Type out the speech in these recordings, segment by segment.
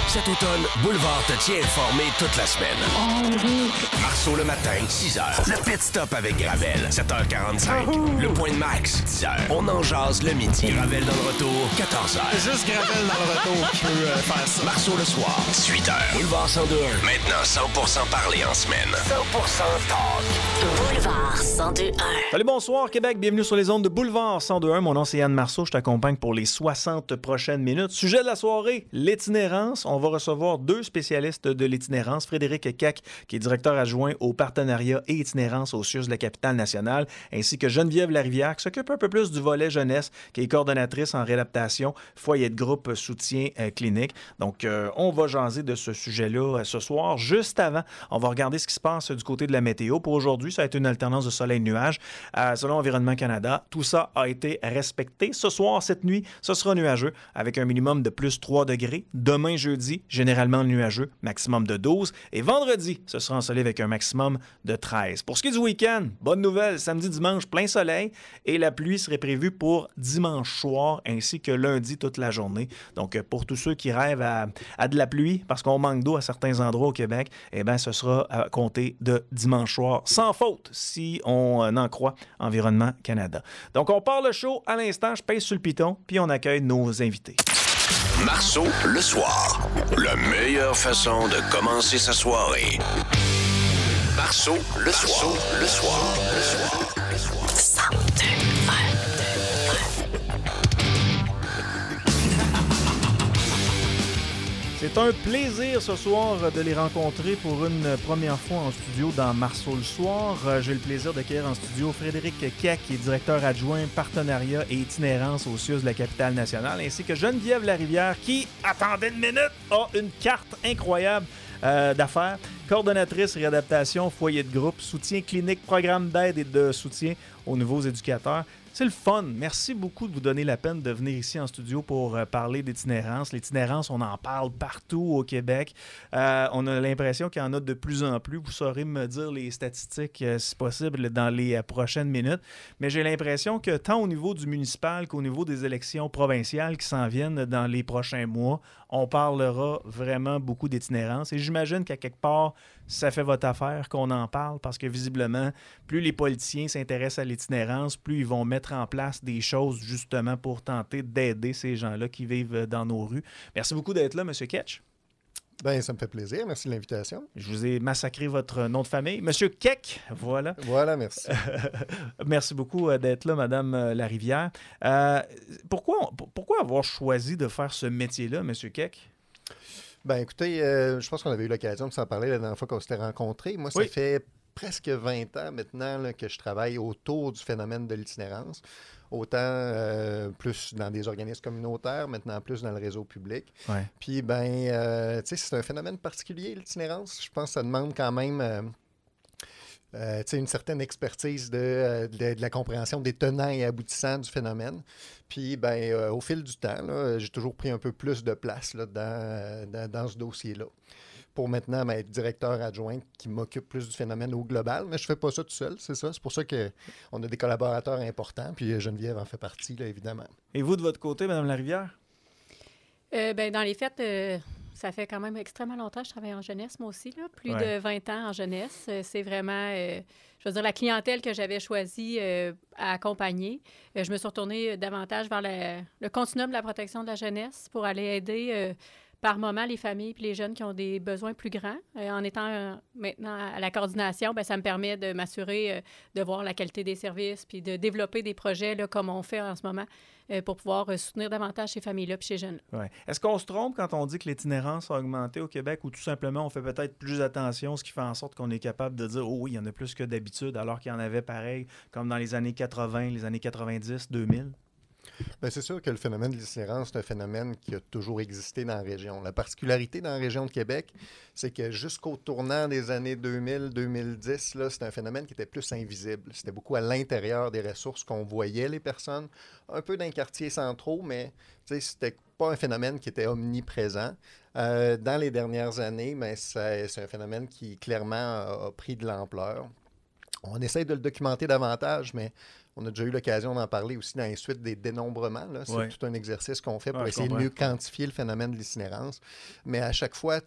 Cet automne, Boulevard te tient informé toute la semaine. Marceau le matin, 6h. Le pit stop avec Gravel, 7h45. Le point de max, 10h. On en jase le midi. Gravel dans le retour, 14h. Juste Gravel dans le retour qui peut faire ça. Marceau le soir, 18h. Boulevard 102.1. Maintenant 100% parlé en semaine. 100% talk. Boulevard 102.1. Salut, bonsoir Québec, bienvenue sur les ondes de Boulevard 102.1. Mon nom c'est Yann Marceau, je t'accompagne pour les 60 prochaines minutes. Sujet de la soirée, l'itinérance. On va recevoir deux spécialistes de l'itinérance. Frédéric Keck, qui est directeur adjoint au partenariat et itinérance au CIUS de la capitale nationale, ainsi que Geneviève Larivière, qui s'occupe un peu plus du volet jeunesse, qui est coordonnatrice en réadaptation, foyer de groupe, soutien clinique. Donc, on va jaser de ce sujet-là ce soir. Juste avant, on va regarder ce qui se passe du côté de la météo. Pour aujourd'hui, ça a été une alternance de soleil et de nuages. Selon Environnement Canada, tout ça a été respecté. Ce soir, cette nuit, ce sera nuageux avec un minimum de plus 3 degrés. Demain, jeudi, généralement nuageux, maximum de 12. Et vendredi, ce sera ensoleillé avec un maximum de 13. Pour ce qui est du week-end, bonne nouvelle, samedi, dimanche, plein soleil. Et la pluie serait prévue pour dimanche soir ainsi que lundi toute la journée. Donc, pour tous ceux qui rêvent à de la pluie, parce qu'on manque d'eau à certains endroits au Québec, eh bien, ce sera à compter de dimanche soir, sans faute, si on en croit Environnement Canada. Donc, on part le show à l'instant, je pèse sur le piton, puis on accueille nos invités. Marceau le soir. La meilleure façon de commencer sa soirée. Marceau le soir. Le soir. Le soir. Le soir. 102.1. C'est un plaisir ce soir de les rencontrer pour une première fois en studio dans Marceau le soir. J'ai le plaisir d'accueillir en studio Frédéric Keck, qui est directeur adjoint partenariat et itinérance au CIUS de la capitale nationale, ainsi que Geneviève Larivière, qui, attendez une minute, a une carte incroyable d'affaires. Coordonnatrice réadaptation, foyer de groupe, soutien clinique, programme d'aide et de soutien aux nouveaux éducateurs. C'est le fun. Merci beaucoup de vous donner la peine de venir ici en studio pour parler d'itinérance. L'itinérance, on en parle partout au Québec. On a l'impression qu'il y en a de plus en plus. Vous saurez me dire les statistiques, si possible, dans les prochaines minutes. Mais j'ai l'impression que tant au niveau du municipal qu'au niveau des élections provinciales qui s'en viennent dans les prochains mois, on parlera vraiment beaucoup d'itinérance. Et j'imagine qu'à quelque part, ça fait votre affaire qu'on en parle parce que visiblement, plus les politiciens s'intéressent à l'itinérance, plus ils vont mettre en place des choses justement pour tenter d'aider ces gens-là qui vivent dans nos rues. Merci beaucoup d'être là, M. Ketch. Bien, ça me fait plaisir. Merci de l'invitation. Je vous ai massacré votre nom de famille. Monsieur Keck, voilà. Voilà, merci. Merci beaucoup d'être là, Madame Larivière. Pourquoi avoir choisi de faire ce métier-là, Monsieur Keck? Ben, écoutez, je pense qu'on avait eu l'occasion de s'en parler la dernière fois qu'on s'était rencontrés. Moi, ça fait presque 20 ans maintenant là, que je travaille autour du phénomène de l'itinérance. Autant plus dans des organismes communautaires, maintenant plus dans le réseau public. Ouais. Puis, ben, tu sais, c'est un phénomène particulier, l'itinérance. Je pense que ça demande quand même une certaine expertise de la compréhension des tenants et aboutissants du phénomène. Puis, ben, au fil du temps, là, j'ai toujours pris un peu plus de place là, dans ce dossier-là. Pour maintenant être directeur adjoint qui m'occupe plus du phénomène au global. Mais je ne fais pas ça tout seul, c'est ça. C'est pour ça qu'on a des collaborateurs importants. Puis Geneviève en fait partie, là, évidemment. Et vous, de votre côté, Mme Larivière? Ben, dans les faits, ça fait quand même extrêmement longtemps que je travaille en jeunesse, moi aussi. Là. Plus de 20 ans en jeunesse. C'est vraiment, je veux dire, la clientèle que j'avais choisi à accompagner. Je me suis retournée davantage vers le continuum de la protection de la jeunesse pour aller aider par moment les familles et les jeunes qui ont des besoins plus grands. En étant maintenant à la coordination, bien, ça me permet de m'assurer de voir la qualité des services puis de développer des projets là, comme on fait en ce moment pour pouvoir soutenir davantage ces familles-là et ces jeunes. Ouais. Est-ce qu'on se trompe quand on dit que l'itinérance a augmenté au Québec ou tout simplement on fait peut-être plus attention, ce qui fait en sorte qu'on est capable de dire « Oh oui, il y en a plus que d'habitude », alors qu'il y en avait pareil comme dans les années 80, les années 90, 2000? Bien, c'est sûr que le phénomène de l'itinérance, c'est un phénomène qui a toujours existé dans la région. La particularité dans la région de Québec, c'est que jusqu'au tournant des années 2000-2010, là, c'était un phénomène qui était plus invisible. C'était beaucoup à l'intérieur des ressources qu'on voyait les personnes, un peu dans les quartiers centraux, mais c'était pas un phénomène qui était omniprésent. Dans les dernières années, mais c'est un phénomène qui clairement a pris de l'ampleur. On essaie de le documenter davantage, mais On a déjà eu l'occasion d'en parler aussi dans les suites des dénombrements. Là. C'est tout un exercice qu'on fait pour essayer de mieux quantifier le phénomène de l'itinérance. Mais à chaque fois,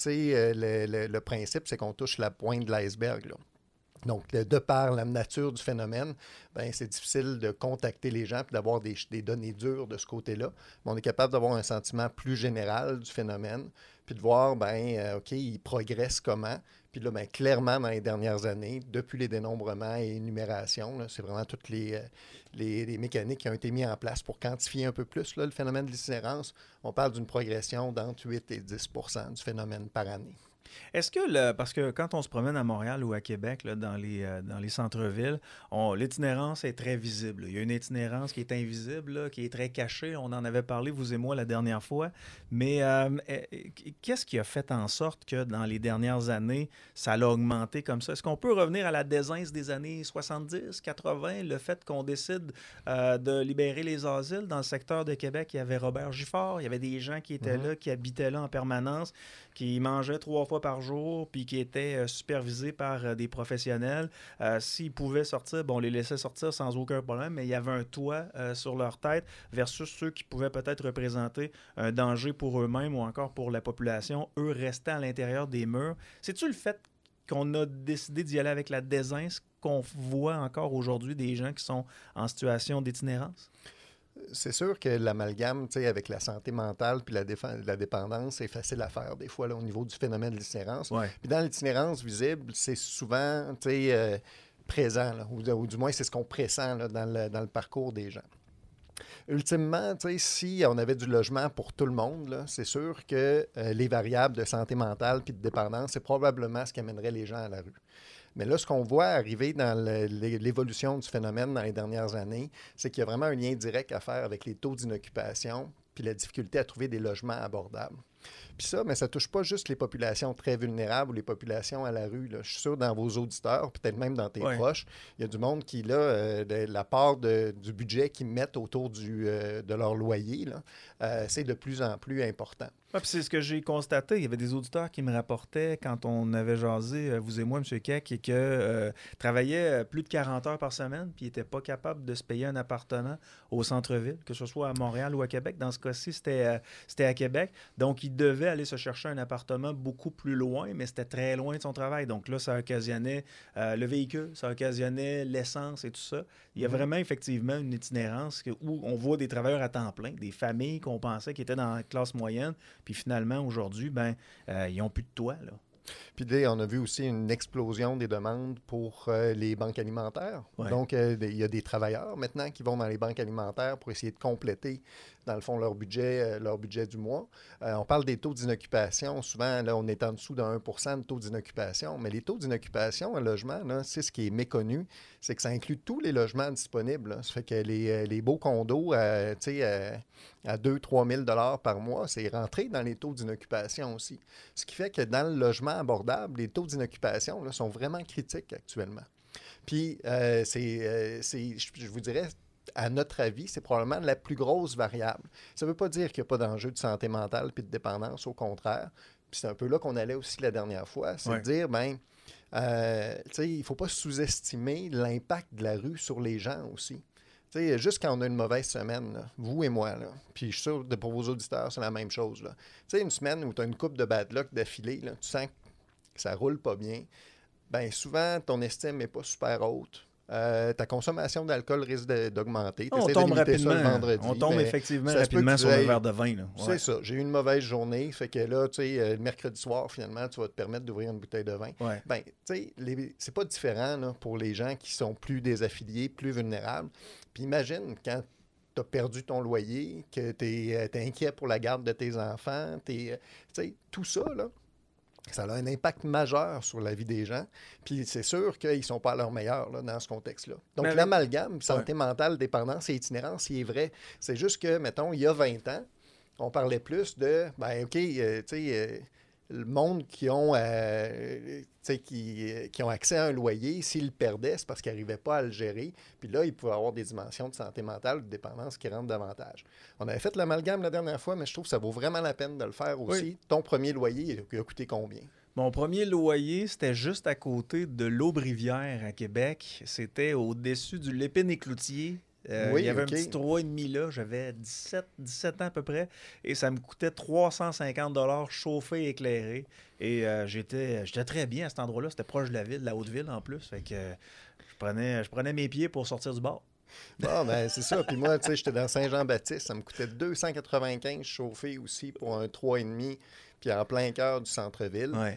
le principe, c'est qu'on touche la pointe de l'iceberg. Là. Donc, de par la nature du phénomène, c'est difficile de contacter les gens et d'avoir des données dures de ce côté-là. Mais on est capable d'avoir un sentiment plus général du phénomène, puis de voir, OK, il progresse comment. Puis là, clairement, dans les dernières années, depuis les dénombrements et énumérations, là, c'est vraiment toutes les mécaniques qui ont été mises en place pour quantifier un peu plus là, le phénomène de l'itinérance. On parle d'une progression d'entre 8 et 10 % du phénomène par année. Est-ce que, parce que quand on se promène à Montréal ou à Québec, là, dans les centres-villes, l'itinérance est très visible. Il y a une itinérance qui est invisible, là, qui est très cachée. On en avait parlé, vous et moi, la dernière fois. Mais qu'est-ce qui a fait en sorte que dans les dernières années, ça a augmenté comme ça? Est-ce qu'on peut revenir à la désince des années 70, 80, le fait qu'on décide de libérer les asiles? Dans le secteur de Québec, il y avait Robert Gifford, il y avait des gens qui étaient là, qui habitaient là en permanence, qui mangeaient 3 fois par jour, puis qui étaient supervisés par des professionnels. S'ils pouvaient sortir, on les laissait sortir sans aucun problème, mais il y avait un toit sur leur tête versus ceux qui pouvaient peut-être représenter un danger pour eux-mêmes ou encore pour la population. Eux restaient à l'intérieur des murs. C'est-tu le fait qu'on a décidé d'y aller avec la désince qu'on voit encore aujourd'hui des gens qui sont en situation d'itinérance? C'est sûr que l'amalgame, avec la santé mentale puis la dépendance, c'est facile à faire des fois là, au niveau du phénomène de l'itinérance. Ouais. Puis dans l'itinérance visible, c'est souvent présent, là, ou du moins c'est ce qu'on pressent là, dans le parcours des gens. Ultimement, si on avait du logement pour tout le monde, là, c'est sûr que les variables de santé mentale puis de dépendance, c'est probablement ce qui amènerait les gens à la rue. Mais là, ce qu'on voit arriver dans l'évolution du phénomène dans les dernières années, c'est qu'il y a vraiment un lien direct à faire avec les taux d'inoccupation puis la difficulté à trouver des logements abordables. Puis ça, mais ça ne touche pas juste les populations très vulnérables ou les populations à la rue. Là. Je suis sûr, dans vos auditeurs, peut-être même dans tes proches, il y a du monde qui, là, la part du budget qu'ils mettent autour de leur loyer, là, c'est de plus en plus important. Ouais, puis c'est ce que j'ai constaté. Il y avait des auditeurs qui me rapportaient quand on avait jasé, vous et moi, M. Keck, et que travaillaient plus de 40 heures par semaine, puis ils n'étaient pas capables de se payer un appartement au centre-ville, que ce soit à Montréal ou à Québec. Dans ce cas-ci, c'était à Québec. Donc, il devait aller se chercher un appartement beaucoup plus loin, mais c'était très loin de son travail. Donc là, ça occasionnait le véhicule, ça occasionnait l'essence et tout ça. Il y a vraiment, effectivement, une itinérance où on voit des travailleurs à temps plein, des familles qu'on pensait qui étaient dans la classe moyenne, puis finalement, aujourd'hui, ils n'ont plus de toit, là. Puis on a vu aussi une explosion des demandes pour les banques alimentaires. Ouais. Donc, il y a des travailleurs maintenant qui vont dans les banques alimentaires pour essayer de compléter, dans le fond, leur budget du mois. On parle des taux d'inoccupation. Souvent, là, on est en dessous de 1 % de taux d'inoccupation. Mais les taux d'inoccupation en logement, là, c'est ce qui est méconnu, c'est que ça inclut tous les logements disponibles. Là. Ça fait que les beaux condos, à 2 000 à 3 000 $ par mois, c'est rentré dans les taux d'inoccupation aussi. Ce qui fait que dans le logement abordable, les taux d'inoccupation là, sont vraiment critiques actuellement. Puis, je vous dirais, à notre avis, c'est probablement la plus grosse variable. Ça ne veut pas dire qu'il n'y a pas d'enjeu de santé mentale puis de dépendance, au contraire. Puis c'est un peu là qu'on allait aussi la dernière fois, c'est de dire, il ne faut pas sous-estimer l'impact de la rue sur les gens aussi. T'sais, juste quand on a une mauvaise semaine, là, vous et moi, là, puis je suis sûr que pour vos auditeurs, c'est la même chose. Là. Une semaine où tu as une coupe de bad luck d'affilée, là, tu sens que ça roule pas bien, souvent, ton estime n'est pas super haute. Ta consommation d'alcool risque d'augmenter. On tombe rapidement. Ça le vendredi, on tombe effectivement rapidement sur le verre de vin. Là. Ouais. C'est ça. J'ai eu une mauvaise journée. Fait que là, le mercredi soir, finalement, tu vas te permettre d'ouvrir une bouteille de vin. Ouais. C'est pas différent là, pour les gens qui sont plus désaffiliés, plus vulnérables. Puis imagine quand tu as perdu ton loyer, que tu es inquiet pour la garde de tes enfants. Tout ça, là. Ça a un impact majeur sur la vie des gens. Puis c'est sûr qu'ils ne sont pas à leur meilleur là, dans ce contexte-là. Donc l'amalgame, santé mentale, dépendance et itinérance, il est vrai. C'est juste que, mettons, il y a 20 ans, on parlait plus de, le monde qui ont accès à un loyer, s'ils le perdaient, c'est parce qu'ils n'arrivaient pas à le gérer. Puis là, ils pouvaient avoir des dimensions de santé mentale ou de dépendance qui rentrent davantage. On avait fait l'amalgame la dernière fois, mais je trouve que ça vaut vraiment la peine de le faire aussi. Oui. Ton premier loyer, il a coûté combien? Mon premier loyer, c'était juste à côté de l'Aubrivière à Québec. C'était au-dessus du Lépine-et-Cloutier. Oui, il y avait OK. un petit 3,5 là. J'avais 17 ans à peu près. Et ça me coûtait 350 $ chauffé et éclairé. Et j'étais très bien à cet endroit-là. C'était proche de la ville, de la Haute-Ville en plus. Fait que je prenais mes pieds pour sortir du bar. Bon, ben c'est ça. Puis moi, tu sais, j'étais dans Saint-Jean-Baptiste. Ça me coûtait 295 chauffé aussi pour un 3,5, puis en plein cœur du centre-ville. Ouais.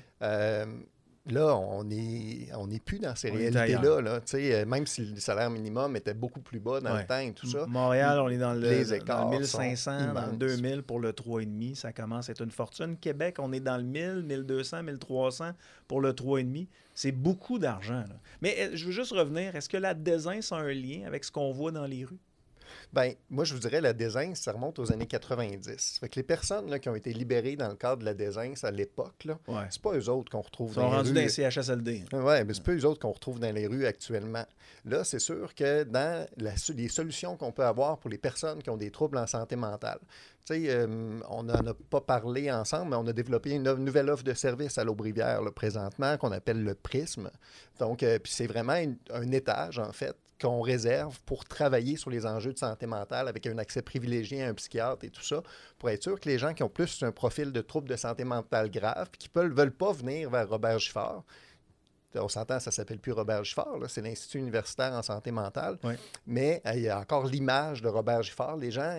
Là, on est plus dans ces On est réalités-là. Là. Tu sais, même si le salaire minimum était beaucoup plus bas dans le temps et tout ça. Montréal, on est dans les écarts le 1500, sont dans le immenses. 2000 pour le 3,5. Ça commence à être une fortune. Québec, on est dans le 1000, 1200, 1300 pour le 3,5. C'est beaucoup d'argent. Là. Mais je veux juste revenir. Est-ce que la désince a un lien avec ce qu'on voit dans les rues? Ben, moi, je vous dirais, la désince, ça remonte aux années 90. Fait que les personnes là, qui ont été libérées dans le cadre de la désince à l'époque, là, Ouais. c'est pas eux autres qu'on retrouve Ils sont dans les rendus rues. dans les CHSLD. Oui, mais c'est pas eux autres qu'on retrouve dans les rues actuellement. Là, c'est sûr que dans les solutions qu'on peut avoir pour les personnes qui ont des troubles en santé mentale, tu sais, on n'en a pas parlé ensemble, mais on a développé une nouvelle offre de service à l'Aubrivière là, présentement qu'on appelle le Prisme. Donc, puis c'est vraiment un étage, en fait, qu'on réserve pour travailler sur les enjeux de santé mentale avec un accès privilégié à un psychiatre et tout ça, pour être sûr que les gens qui ont plus un profil de troubles de santé mentale grave puis qui ne veulent pas venir vers Robert Giffard, on s'entend, ça ne s'appelle plus Robert Giffard, là, c'est l'Institut universitaire en santé mentale, Oui. mais il y a encore l'image de Robert Giffard. Les gens,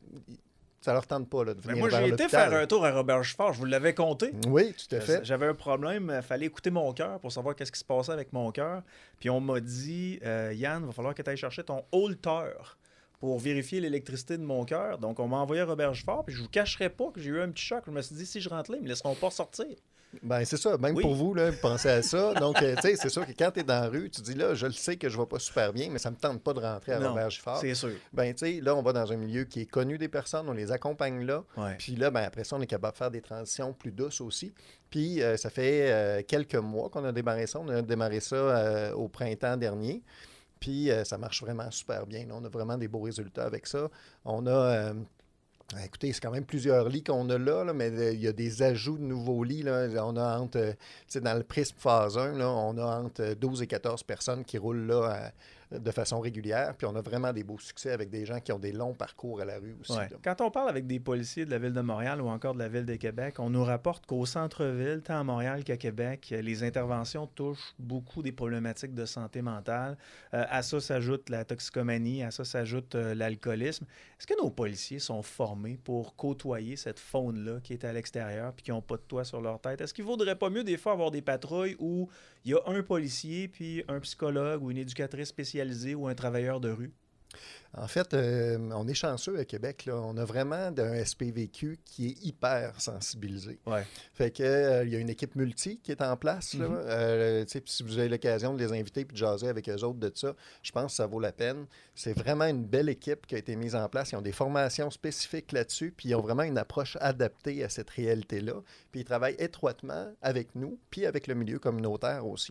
ça leur tente pas là, de Mais venir moi, vers j'ai été l'hôpital. faire un tour à Robert Giffard. Je vous l'avais compté. Oui, tout à fait. J'avais un problème. Il fallait écouter mon cœur pour savoir qu'est-ce qui se passait avec mon cœur. Puis on m'a dit, Yann, il va falloir que tu ailles chercher ton Holter pour vérifier l'électricité de mon cœur. Donc, on m'a envoyé à Robert Giffard. Puis je vous cacherai pas que j'ai eu un petit choc. Je me suis dit, si je rentre là, ils me laisseront pas sortir. Ben c'est ça, même Oui. pour vous, là, pensez à ça. Donc, tu sais, c'est sûr que quand tu es dans la rue, tu dis là, je le sais que je ne vais pas super bien, mais ça ne me tente pas de rentrer à Non, Robert Giffard. c'est sûr. Ben, tu sais, là, on va dans un milieu qui est connu des personnes, on les accompagne là. Ouais. Puis là, ben, après ça, on est capable de faire des transitions plus douces aussi. Puis ça fait quelques mois qu'on a démarré ça. On a démarré ça au printemps dernier. Puis ça marche vraiment super bien. Là. On a vraiment des beaux résultats avec ça. On a... écoutez, c'est quand même plusieurs lits qu'on a là, mais il y a des ajouts de nouveaux lits. Là. On a entre, dans le Prisme phase 1, là, on a entre 12 et 14 personnes qui roulent là de façon régulière. Puis on a vraiment des beaux succès avec des gens qui ont des longs parcours à la rue aussi. Ouais. Là. Quand on parle avec des policiers de la ville de Montréal ou encore de la ville de Québec, on nous rapporte qu'au centre-ville, tant à Montréal qu'à Québec, les interventions touchent beaucoup des problématiques de santé mentale. À ça s'ajoute la toxicomanie, à ça s'ajoute l'alcoolisme. Est-ce que nos policiers sont formés pour côtoyer cette faune-là qui est à l'extérieur puis qui n'ont pas de toit sur leur tête? Est-ce qu'il ne vaudrait pas mieux des fois avoir des patrouilles où il y a un policier puis un psychologue ou une éducatrice spécialisée ou un travailleur de rue? En fait, on est chanceux à Québec. Là. On a vraiment un SPVQ qui est hyper sensibilisé. Ouais. Fait que il y a une équipe multi qui est en place. Là. Si vous avez l'occasion de les inviter et de jaser avec eux autres de ça, je pense que ça vaut la peine. C'est vraiment une belle équipe qui a été mise en place. Ils ont des formations spécifiques là-dessus, puis ils ont vraiment une approche adaptée à cette réalité-là. Puis ils travaillent étroitement avec nous, puis avec le milieu communautaire aussi.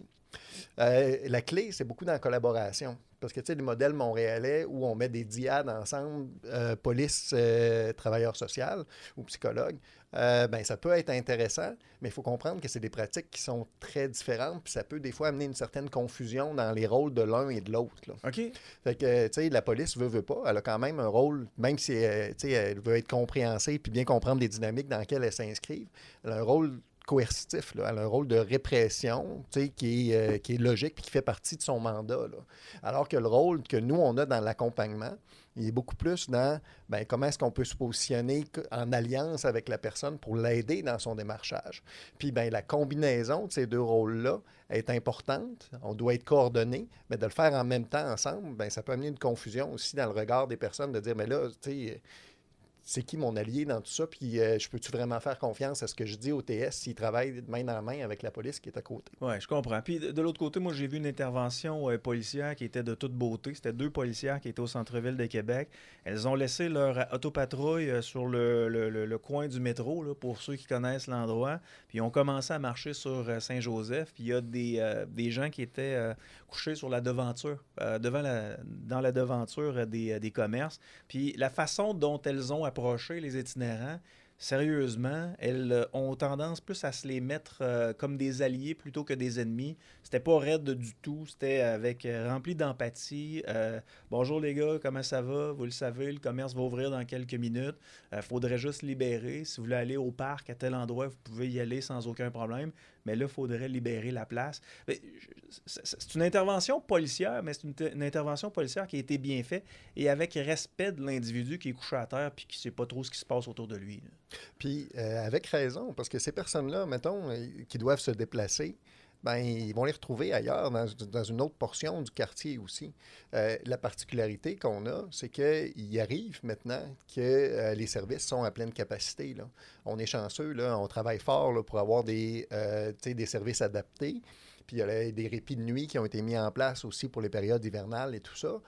La clé, c'est beaucoup dans la collaboration. Parce que, tu sais, les modèles montréalais où on met des diades ensemble, police, travailleur social ou psychologue, ben ça peut être intéressant, mais il faut comprendre que c'est des pratiques qui sont très différentes, puis ça peut des fois amener une certaine confusion dans les rôles de l'un et de l'autre. Là. OK. Fait que, tu sais, la police veut pas, elle a quand même un rôle, même si, tu sais, elle veut être compréhensive puis bien comprendre les dynamiques dans lesquelles elle s'inscrive, elle a un rôle coercitif, là. Elle a un rôle de répression qui est logique et qui fait partie de son mandat. Là. Alors que le rôle que nous, on a dans l'accompagnement, il est beaucoup plus dans comment est-ce qu'on peut se positionner en alliance avec la personne pour l'aider dans son démarchage. Puis la combinaison de ces deux rôles-là est importante. On doit être coordonnés, mais de le faire en même temps ensemble, ça peut amener une confusion aussi dans le regard des personnes de dire, mais là, tu sais... c'est qui mon allié dans tout ça, puis je peux-tu vraiment faire confiance à ce que je dis au TS s'il travaille main dans la main avec la police qui est à côté? Oui, je comprends. Puis de l'autre côté, moi, j'ai vu une intervention policière qui était de toute beauté. C'était 2 policières qui étaient au centre-ville de Québec. Elles ont laissé leur autopatrouille sur le coin du métro, là, pour ceux qui connaissent l'endroit. Puis ils ont commencé à marcher sur Saint-Joseph. Puis il y a des gens qui étaient couchés sur la devanture, dans la devanture des commerces. Puis la façon dont elles ont approché les itinérants, sérieusement, elles ont tendance plus à se les mettre comme des alliés plutôt que des ennemis. C'était pas raide du tout, c'était avec rempli d'empathie. Bonjour les gars, comment ça va? Vous le savez, le commerce va ouvrir dans quelques minutes. Faudrait juste libérer. Si vous voulez aller au parc à tel endroit, vous pouvez y aller sans aucun problème. Mais là, il faudrait libérer la place. C'est une intervention policière, mais c'est une intervention policière qui a été bien faite et avec respect de l'individu qui est couché à terre puis qui ne sait pas trop ce qui se passe autour de lui. Puis, avec raison, parce que ces personnes-là, mettons, qui doivent se déplacer, ben, ils vont les retrouver ailleurs, dans une autre portion du quartier aussi. La particularité qu'on a, c'est qu'il arrive maintenant que les services sont à pleine capacité, là. On est chanceux, là, on travaille fort là, pour avoir des services adaptés. Puis il y a des répits de nuit qui ont été mis en place aussi pour les périodes hivernales et tout ça.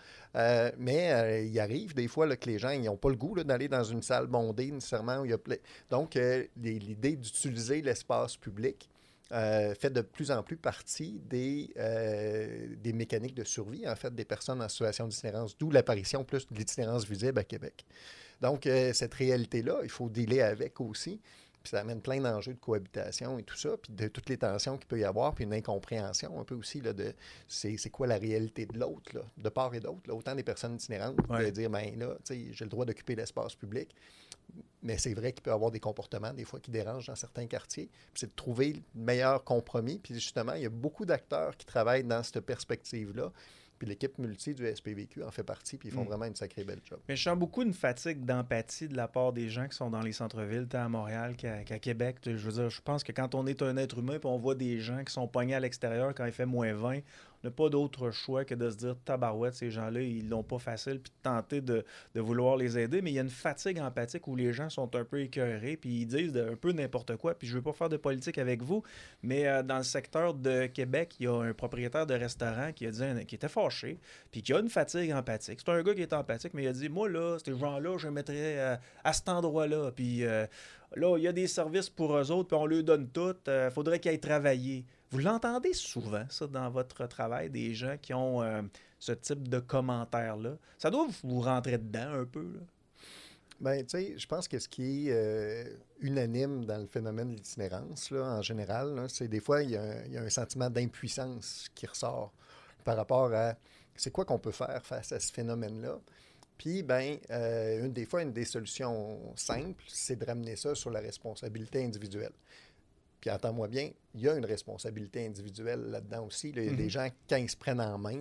Mais il arrive des fois là, que les gens n'ont pas le goût là, d'aller dans une salle bondée nécessairement. Où il y a Donc, l'idée d'utiliser l'espace public fait de plus en plus partie des mécaniques de survie, en fait, des personnes en situation d'itinérance, d'où l'apparition plus de l'itinérance visible à Québec. Donc, cette réalité-là, il faut dealer avec aussi. Puis ça amène plein d'enjeux de cohabitation et tout ça, puis de toutes les tensions qu'il peut y avoir, puis une incompréhension un peu aussi là, de c'est quoi la réalité de l'autre, là, de part et d'autre. Là. Autant des personnes itinérantes de dire, ben là, tu sais, j'ai le droit d'occuper l'espace public, mais c'est vrai qu'il peut y avoir des comportements, des fois, qui dérangent dans certains quartiers. Puis c'est de trouver le meilleur compromis. Puis justement, il y a beaucoup d'acteurs qui travaillent dans cette perspective-là. Puis l'équipe multi du SPVQ en fait partie, puis ils font vraiment une sacrée belle job. Mais je sens beaucoup une fatigue d'empathie de la part des gens qui sont dans les centres-villes, tant à Montréal qu'à Québec. Je veux dire, je pense que quand on est un être humain puis on voit des gens qui sont pognés à l'extérieur quand il fait -20, on n'a pas d'autre choix que de se dire tabarouette, ces gens-là, ils l'ont pas facile, puis de tenter de vouloir les aider. Mais il y a une fatigue empathique où les gens sont un peu écœurés, puis ils disent un peu n'importe quoi. Puis je veux pas faire de politique avec vous, mais dans le secteur de Québec, il y a un propriétaire de restaurant qui a dit qui était fâché, puis qui a une fatigue empathique. C'est un gars qui est empathique, mais il a dit, moi, là, ces gens-là, je les mettrais à cet endroit-là. Puis là, il y a des services pour eux autres, puis on leur donne tout. Faudrait qu'ils aillent travailler. Vous l'entendez souvent, ça, dans votre travail, des gens qui ont ce type de commentaires-là. Ça doit vous rentrer dedans un peu, là. Bien, tu sais, je pense que ce qui est unanime dans le phénomène de l'itinérance, là, en général, là, c'est des fois, il y a un sentiment d'impuissance qui ressort par rapport à c'est quoi qu'on peut faire face à ce phénomène-là. Puis, bien, une des solutions simples, c'est de ramener ça sur la responsabilité individuelle. Puis, entends-moi bien, il y a une responsabilité individuelle là-dedans aussi. Là. Il y a des gens, quand ils se prennent en main,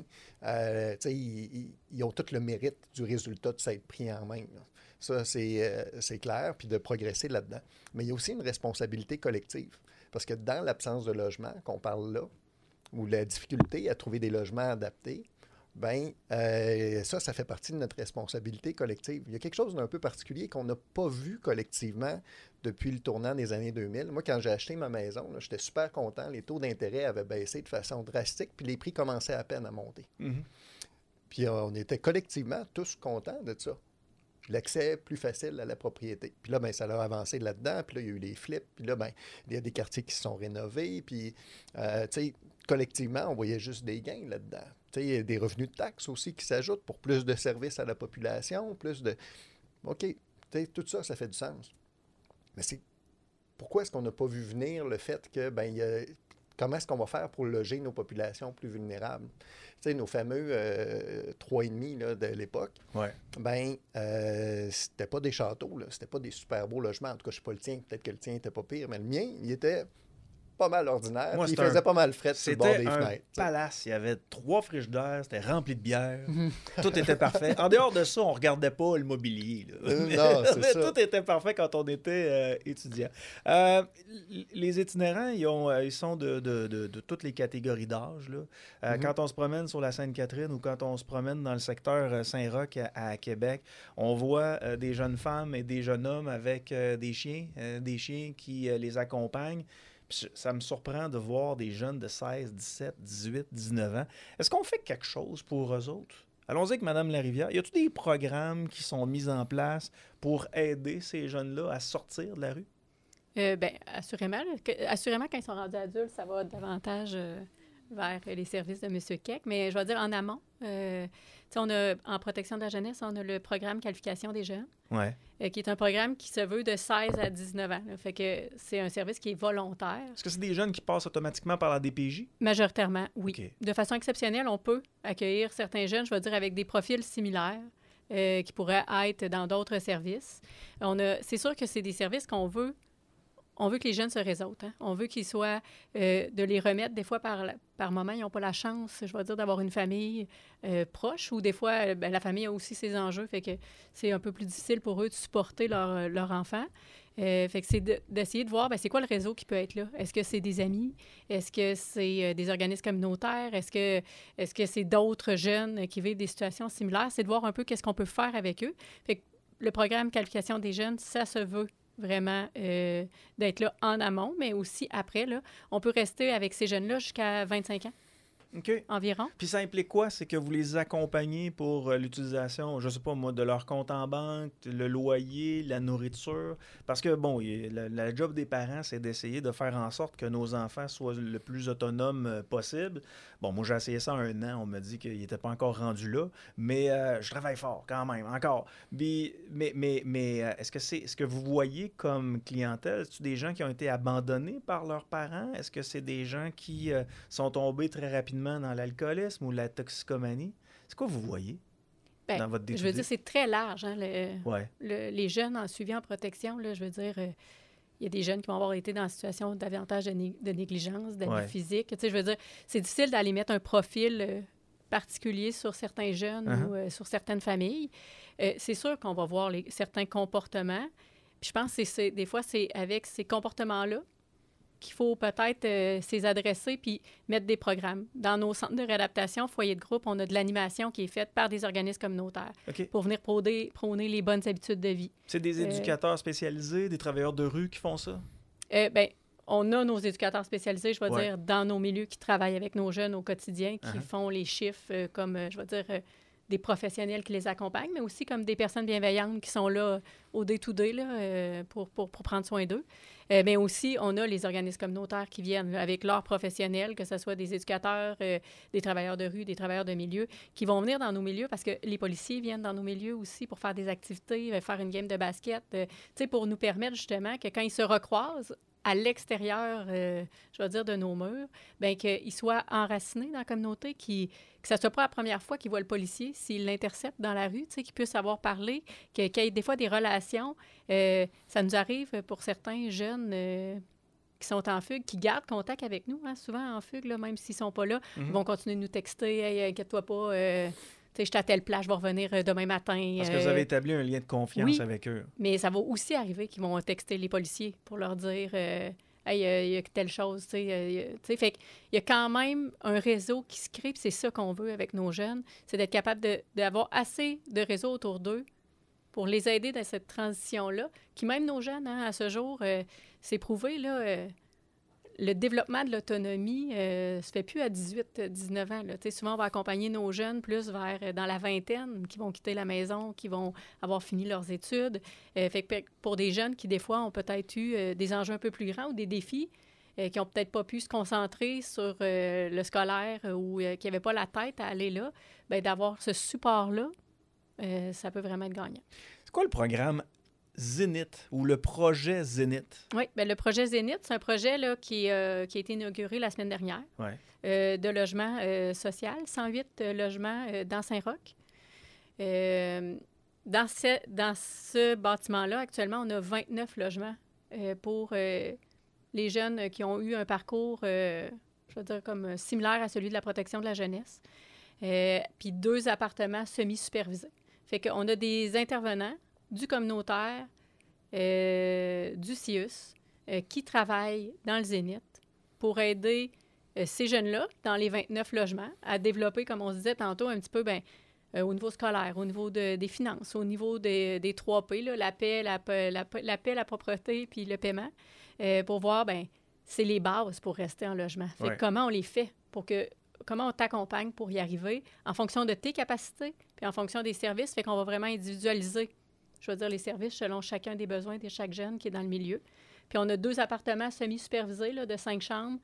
ils ont tout le mérite du résultat de s'être pris en main. Là. Ça, c'est clair, puis de progresser là-dedans. Mais il y a aussi une responsabilité collective. Parce que dans l'absence de logement qu'on parle là, ou la difficulté à trouver des logements adaptés, bien, ça fait partie de notre responsabilité collective. Il y a quelque chose d'un peu particulier qu'on n'a pas vu collectivement depuis le tournant des années 2000. Moi, quand j'ai acheté ma maison, là, j'étais super content. Les taux d'intérêt avaient baissé de façon drastique, puis les prix commençaient à peine à monter. Mm-hmm. Puis on était collectivement tous contents de ça. L'accès plus facile à la propriété. Puis là, bien, ça a avancé là-dedans. Puis là, il y a eu les flips. Puis là, bien, il y a des quartiers qui se sont rénovés. Puis, tu sais, collectivement, on voyait juste des gains là-dedans. Tu sais, il y a des revenus de taxes aussi qui s'ajoutent pour plus de services à la population, plus de... OK, tu sais, tout ça, ça fait du sens. Mais pourquoi est-ce qu'on n'a pas vu venir le fait que, bien, il y a... Comment est-ce qu'on va faire pour loger nos populations plus vulnérables? Tu sais, nos fameux 3,5 là, de l'époque, bien, c'était pas des châteaux, là, c'était pas des super beaux logements. En tout cas, je sais pas le tien, peut-être que le tien était pas pire, mais le mien, il était pas mal ordinaire. Moi, il faisait pas mal fret sur le bord des fenêtres. C'était un palace. Il y avait 3 frigidaires, c'était rempli de bière. Tout était parfait. En dehors de ça, on regardait pas le mobilier. Non, c'est ça. Tout était parfait quand on était étudiant. Les itinérants, ils sont de toutes les catégories d'âge. Quand on se promène sur la Sainte-Catherine ou quand on se promène dans le secteur Saint-Roch à Québec, on voit des jeunes femmes et des jeunes hommes avec des chiens qui les accompagnent. Puis ça me surprend de voir des jeunes de 16, 17, 18, 19 ans. Est-ce qu'on fait quelque chose pour eux autres? Allons-y avec Mme Larivière. Y a-t-il des programmes qui sont mis en place pour aider ces jeunes-là à sortir de la rue? Bien, assurément, quand ils sont rendus adultes, ça va davantage vers les services de M. Keck. Mais je vais dire en amont, on a, en protection de la jeunesse, on a le programme Qualification des jeunes, qui est un programme qui se veut de 16 à 19 ans. Là. Fait que c'est un service qui est volontaire. Est-ce que c'est des jeunes qui passent automatiquement par la DPJ? Majoritairement, oui. Okay. De façon exceptionnelle, on peut accueillir certains jeunes, je vais dire, avec des profils similaires. Qui pourraient être dans d'autres services. C'est sûr que c'est des services qu'on veut. On veut que les jeunes se réseautent. Hein? On veut qu'ils soient... de les remettre, des fois, par moment, ils n'ont pas la chance, je vais dire, d'avoir une famille proche, ou des fois, la famille a aussi ses enjeux, fait que c'est un peu plus difficile pour eux de supporter leur enfant. Fait que c'est d'essayer de voir, c'est quoi le réseau qui peut être là? Est-ce que c'est des amis? Est-ce que c'est des organismes communautaires? Est-ce que c'est d'autres jeunes qui vivent des situations similaires? C'est de voir un peu qu'est-ce qu'on peut faire avec eux. Fait que le programme Qualification des jeunes, ça se veut vraiment d'être là en amont, mais aussi après, là, on peut rester avec ces jeunes-là jusqu'à 25 ans. OK. Environ. Puis ça implique quoi? C'est que vous les accompagnez pour l'utilisation, je sais pas moi, de leur compte en banque, le loyer, la nourriture. Parce que, bon, la job des parents, c'est d'essayer de faire en sorte que nos enfants soient le plus autonomes possible. Bon, moi, j'ai essayé ça 1 an. On m'a dit qu'il n'était pas encore rendu là. Mais je travaille fort quand même, encore. Mais est-ce que vous voyez comme clientèle, est-ce que des gens qui ont été abandonnés par leurs parents? Est-ce que c'est des gens qui sont tombés très rapidement dans l'alcoolisme ou la toxicomanie? C'est quoi vous voyez dans votre étude? Je veux dire, c'est très large. Hein, les jeunes en suivi en protection, là, je veux dire, il y a des jeunes qui vont avoir été dans une situation davantage de négligence, d'abus physiques. Tu sais, je veux dire, c'est difficile d'aller mettre un profil particulier sur certains jeunes ou sur certaines familles. C'est sûr qu'on va voir certains comportements. Puis je pense que des fois, c'est avec ces comportements-là qu'il faut peut-être s'y adresser puis mettre des programmes. Dans nos centres de réadaptation, foyers de groupe, on a de l'animation qui est faite par des organismes communautaires pour venir prôner les bonnes habitudes de vie. C'est des éducateurs spécialisés, des travailleurs de rue qui font ça? On a nos éducateurs spécialisés, je vais dire, dans nos milieux qui travaillent avec nos jeunes au quotidien, qui font les chiffres comme, je vais dire, des professionnels qui les accompagnent, mais aussi comme des personnes bienveillantes qui sont là au day-to-day là, pour prendre soin d'eux. Mais aussi, on a les organismes communautaires qui viennent là, avec leurs professionnels, que ce soit des éducateurs, des travailleurs de rue, des travailleurs de milieu, qui vont venir dans nos milieux parce que les policiers viennent dans nos milieux aussi pour faire des activités, faire une game de basket, pour nous permettre justement que quand ils se recroisent à l'extérieur, je vais dire, de nos murs, qu'ils soient enracinés dans la communauté, que ce ne soit pas la première fois qu'ils voient le policier, s'ils l'interceptent dans la rue, qu'ils puissent savoir parler, qu'il y ait des fois des relations. Ça nous arrive pour certains jeunes qui sont en fugue, qui gardent contact avec nous, hein, souvent en fugue, là, même s'ils ne sont pas là. Ils vont continuer de nous texter, « Hey, inquiète-toi pas, je suis à telle place, je vais revenir demain matin. » Parce que vous avez établi un lien de confiance avec eux. Mais ça va aussi arriver qu'ils vont texter les policiers pour leur dire hey, il y a telle chose. Fait qu'il y a quand même un réseau qui se crée, puis c'est ça qu'on veut avec nos jeunes, c'est d'être capable d'avoir assez de réseaux autour d'eux pour les aider dans cette transition-là, qui même nos jeunes, hein, à ce jour, c'est prouvé, là, le développement de l'autonomie se fait plus à 18-19 ans. Là. Souvent, on va accompagner nos jeunes plus dans la vingtaine, qui vont quitter la maison, qui vont avoir fini leurs études. Fait que pour des jeunes qui, des fois, ont peut-être eu des enjeux un peu plus grands ou des défis, qui n'ont peut-être pas pu se concentrer sur le scolaire ou qui n'avaient pas la tête à aller là, d'avoir ce support-là, ça peut vraiment être gagnant. C'est quoi le programme Zénith ou le projet Zénith? Oui, le projet Zénith, c'est un projet là, qui a été inauguré la semaine dernière de logement social, 108 logements dans Saint-Roch. Dans ce bâtiment-là, actuellement, on a 29 logements pour les jeunes qui ont eu un parcours, je veux dire, comme similaire à celui de la protection de la jeunesse, puis 2 appartements semi-supervisés. Fait qu'on a des intervenants du communautaire, du CIUS, qui travaillent dans le Zénith pour aider ces jeunes-là, dans les 29 logements, à développer, comme on se disait tantôt, un petit peu au niveau scolaire, au niveau des finances, au niveau des 3 P, là, la paix, la propreté puis le paiement, pour voir, c'est les bases pour rester en logement. Fait que comment on les fait comment on t'accompagne pour y arriver en fonction de tes capacités puis en fonction des services. Fait qu'on va vraiment individualiser, je veux dire, les services selon chacun des besoins de chaque jeune qui est dans le milieu. Puis on a 2 appartements semi-supervisés là, de 5 chambres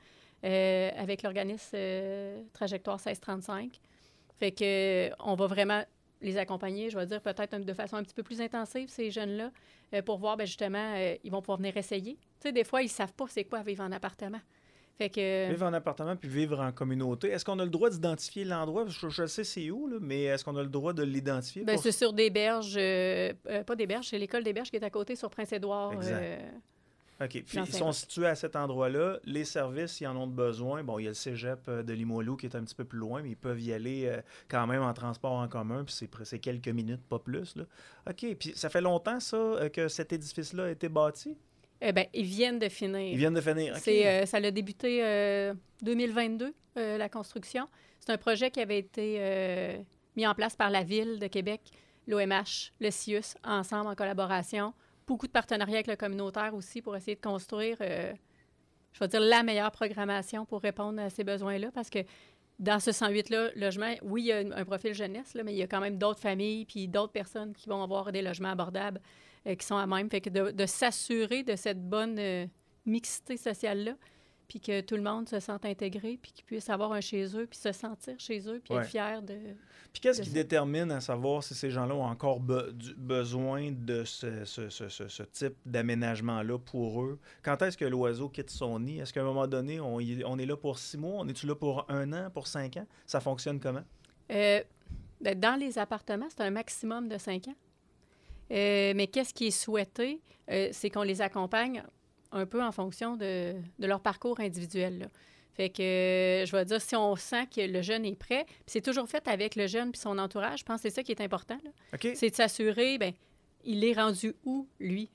avec l'organisme Trajectoire 1635. Fait que on va vraiment les accompagner, je vais dire, peut-être de façon un petit peu plus intensive, ces jeunes-là, pour voir, bien, justement, ils vont pouvoir venir essayer. Tu sais, des fois, ils ne savent pas c'est quoi vivre en appartement. Fait que... Vivre en appartement puis vivre en communauté. Est-ce qu'on a le droit d'identifier l'endroit? Je sais c'est où, là, mais est-ce qu'on a le droit de l'identifier? Bien, c'est sur des berges, pas des berges, c'est l'école des berges qui est à côté sur Prince-Édouard. OK. Puis ils sont situés à cet endroit-là. Les services, ils en ont besoin. Bon, il y a le cégep de Limoilou qui est un petit peu plus loin, mais ils peuvent y aller quand même en transport en commun, puis c'est quelques minutes, pas plus, là. OK. Puis ça fait longtemps, ça, que cet édifice-là a été bâti? Bien, ils viennent de finir. Ils viennent de finir, OK. Ça a débuté 2022, la construction. C'est un projet qui avait été mis en place par la Ville de Québec, l'OMH, le CIUS, ensemble en collaboration. Beaucoup de partenariats avec le communautaire aussi pour essayer de construire, je vais dire, la meilleure programmation pour répondre à ces besoins-là. Parce que dans ce 108 logements, oui, il y a un profil jeunesse, là, mais il y a quand même d'autres familles puis d'autres personnes qui vont avoir des logements abordables qui sont à même. Fait que de s'assurer de cette bonne mixité sociale-là, puis que tout le monde se sente intégré, puis qu'ils puissent avoir un chez eux, puis se sentir chez eux, puis être fiers de... Puis qu'est-ce qui détermine à savoir si ces gens-là ont encore besoin de ce type d'aménagement-là pour eux? Quand est-ce que l'oiseau quitte son nid? Est-ce qu'à un moment donné, on est là pour 6 mois? On est-tu là pour 1 an, pour 5 ans? Ça fonctionne comment? Dans les appartements, c'est un maximum de 5 ans. Mais qu'est-ce qui est souhaité? C'est qu'on les accompagne un peu en fonction de leur parcours individuel, là. Fait que, je vais dire, si on sent que le jeune est prêt, puis c'est toujours fait avec le jeune puis son entourage, je pense que c'est ça qui est important, là. Okay. C'est de s'assurer, bien, il est rendu où, lui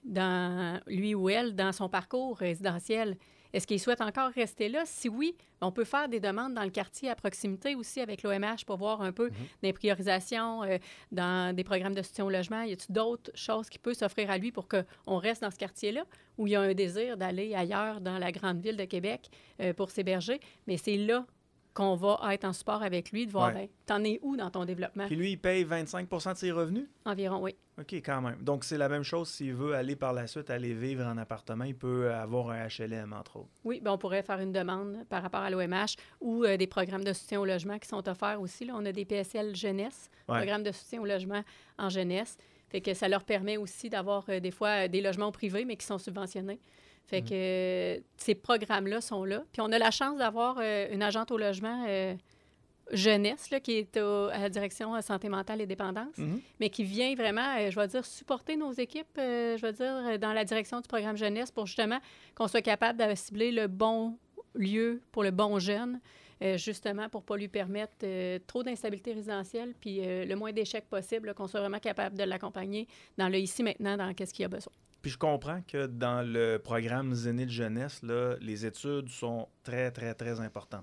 ou elle, dans son parcours résidentiel? Est-ce qu'il souhaite encore rester là? Si oui, on peut faire des demandes dans le quartier à proximité aussi avec l'OMH pour voir un peu des priorisations dans des programmes de soutien au logement. Y a-t-il d'autres choses qui peuvent s'offrir à lui pour qu'on reste dans ce quartier-là où il y a un désir d'aller ailleurs dans la grande ville de Québec pour s'héberger? Mais c'est là qu'on va être en support avec lui, de voir, bien, t'en es où dans ton développement? Puis lui, il paye 25 % de ses revenus? Environ, oui. OK, quand même. Donc, c'est la même chose s'il veut aller par la suite, aller vivre en appartement, il peut avoir un HLM, entre autres. Oui, bien, on pourrait faire une demande par rapport à l'OMH ou des programmes de soutien au logement qui sont offerts aussi. Là, on a des PSL jeunesse, programmes de soutien au logement en jeunesse. Fait que ça leur permet aussi d'avoir des fois des logements privés, mais qui sont subventionnés. Fait que ces programmes-là sont là. Puis on a la chance d'avoir une agente au logement jeunesse là, qui est à la direction santé mentale et dépendance, mais qui vient vraiment, je vais dire, supporter nos équipes, je vais dire, dans la direction du programme jeunesse pour justement qu'on soit capable de cibler le bon lieu pour le bon jeune, justement pour ne pas lui permettre trop d'instabilité résidentielle puis le moins d'échecs possible, là, qu'on soit vraiment capable de l'accompagner dans le ici, maintenant, dans qu'est-ce qu'il a besoin. Puis je comprends que dans le programme Zénith Jeunesse, là, les études sont très, très, très importantes.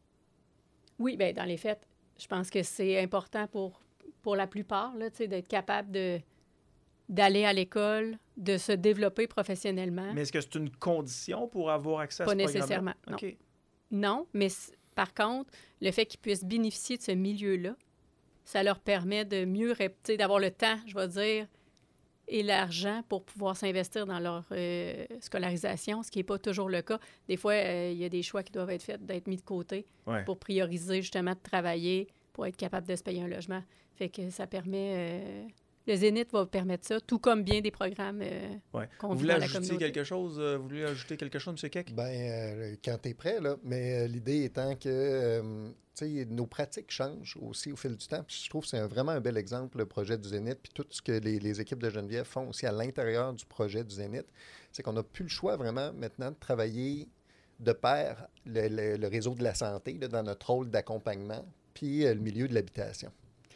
Oui, bien, dans les faits, je pense que c'est important pour la plupart, là, d'être capable d'aller à l'école, de se développer professionnellement. Mais est-ce que c'est une condition pour avoir accès à ce programme-là? Pas nécessairement, non. Okay. Non, mais par contre, le fait qu'ils puissent bénéficier de ce milieu-là, ça leur permet de mieux, d'avoir le temps, je vais dire, et l'argent pour pouvoir s'investir dans leur scolarisation, ce qui n'est pas toujours le cas. Des fois, il y a des choix qui doivent être faits, d'être mis de côté pour prioriser, justement, de travailler, pour être capable de se payer un logement. Fait que ça permet... le Zénith va permettre ça, tout comme bien des programmes qu'on vit dans la communauté. Vous voulez ajouter quelque chose, M. Keck? Bien, quand tu es prêt, là. Mais l'idée étant que... nos pratiques changent aussi au fil du temps. Puis je trouve que c'est vraiment un bel exemple, le projet du Zénith, puis tout ce que les équipes de Geneviève font aussi à l'intérieur du projet du Zénith. C'est qu'on n'a plus le choix vraiment maintenant de travailler de pair le réseau de la santé là, dans notre rôle d'accompagnement, puis le milieu de l'habitation.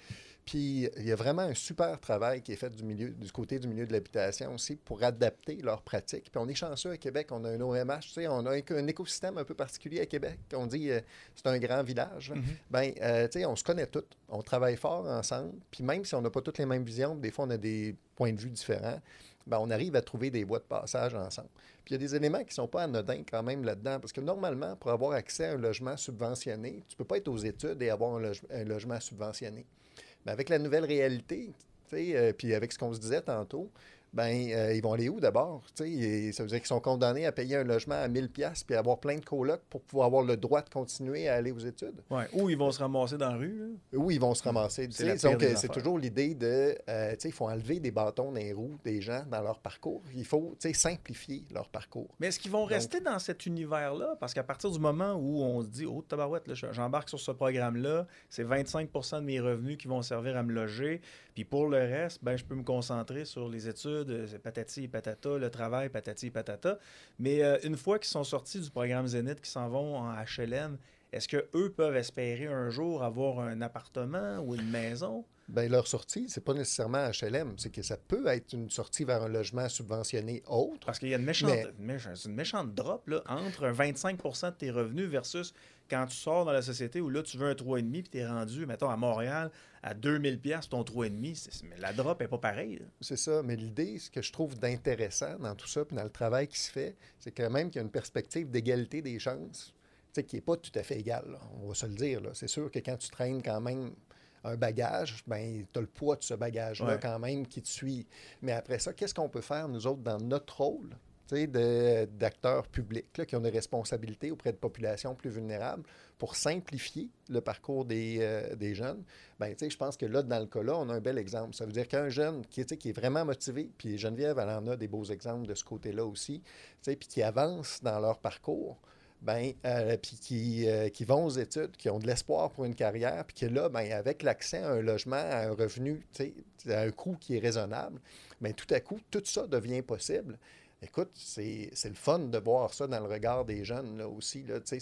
Puis il y a vraiment un super travail qui est fait du côté du milieu de l'habitation aussi pour adapter leurs pratiques. Puis on est chanceux à Québec, on a un OMH, tu sais, on a un écosystème un peu particulier à Québec. On dit c'est un grand village. Bien, tu sais, on se connaît tous, on travaille fort ensemble. Puis même si on n'a pas toutes les mêmes visions, des fois on a des points de vue différents, bien, on arrive à trouver des voies de passage ensemble. Puis il y a des éléments qui ne sont pas anodins quand même là-dedans, parce que normalement, pour avoir accès à un logement subventionné, tu ne peux pas être aux études et avoir un logement subventionné. Mais avec la nouvelle réalité, puis avec ce qu'on se disait tantôt, ils vont aller où d'abord? Ça veut dire qu'ils sont condamnés à payer un logement à 1000 pièces puis avoir plein de colocs pour pouvoir avoir le droit de continuer à aller aux études. Ouais. Ou ils vont se ramasser dans la rue. Là. Où ils vont se ramasser. C'est la pire Donc, des c'est affaires. toujours l'idée de... il faut enlever des bâtons dans les roues des gens dans leur parcours. Il faut simplifier leur parcours. Mais est-ce qu'ils vont rester dans cet univers-là? Parce qu'à partir du moment où on se dit, oh, tabarouette, là, j'embarque sur ce programme-là, c'est 25 de mes revenus qui vont servir à me loger. Puis pour le reste, je peux me concentrer sur les études, patati et patata, le travail, patati et patata. Mais une fois qu'ils sont sortis du programme Zénith, qui s'en vont en HLM, est-ce qu'eux peuvent espérer un jour avoir un appartement ou une maison? Leur sortie, c'est pas nécessairement HLM, c'est que ça peut être une sortie vers un logement subventionné autre. Parce qu'il y a une méchante drop là, entre un 25 de tes revenus versus quand tu sors dans la société où là, tu veux un 3,5 puis tu es rendu, mettons, à Montréal, à 2000 $, ton 3,5, mais la drop n'est pas pareille. Là. C'est ça, mais l'idée, ce que je trouve d'intéressant dans tout ça, puis dans le travail qui se fait, c'est quand même qu'il y a une perspective d'égalité des chances, qui n'est pas tout à fait égale, là, on va se le dire. Là. C'est sûr que quand tu traînes quand même un bagage, tu as le poids de ce bagage-là quand même qui te suit. Mais après ça, qu'est-ce qu'on peut faire, nous autres, dans notre rôle d'acteurs publics là, qui ont des responsabilités auprès de populations plus vulnérables pour simplifier le parcours des jeunes? Je pense que là, dans le cas-là, on a un bel exemple. Ça veut dire qu'un jeune qui est vraiment motivé, puis Geneviève, elle en a des beaux exemples de ce côté-là aussi, puis qui avance dans leur parcours, puis qui vont aux études, qui ont de l'espoir pour une carrière, puis que là, avec l'accès à un logement, à un revenu, à un coût qui est raisonnable, tout à coup, tout ça devient possible. Écoute, c'est le fun de voir ça dans le regard des jeunes là, aussi, là, c'est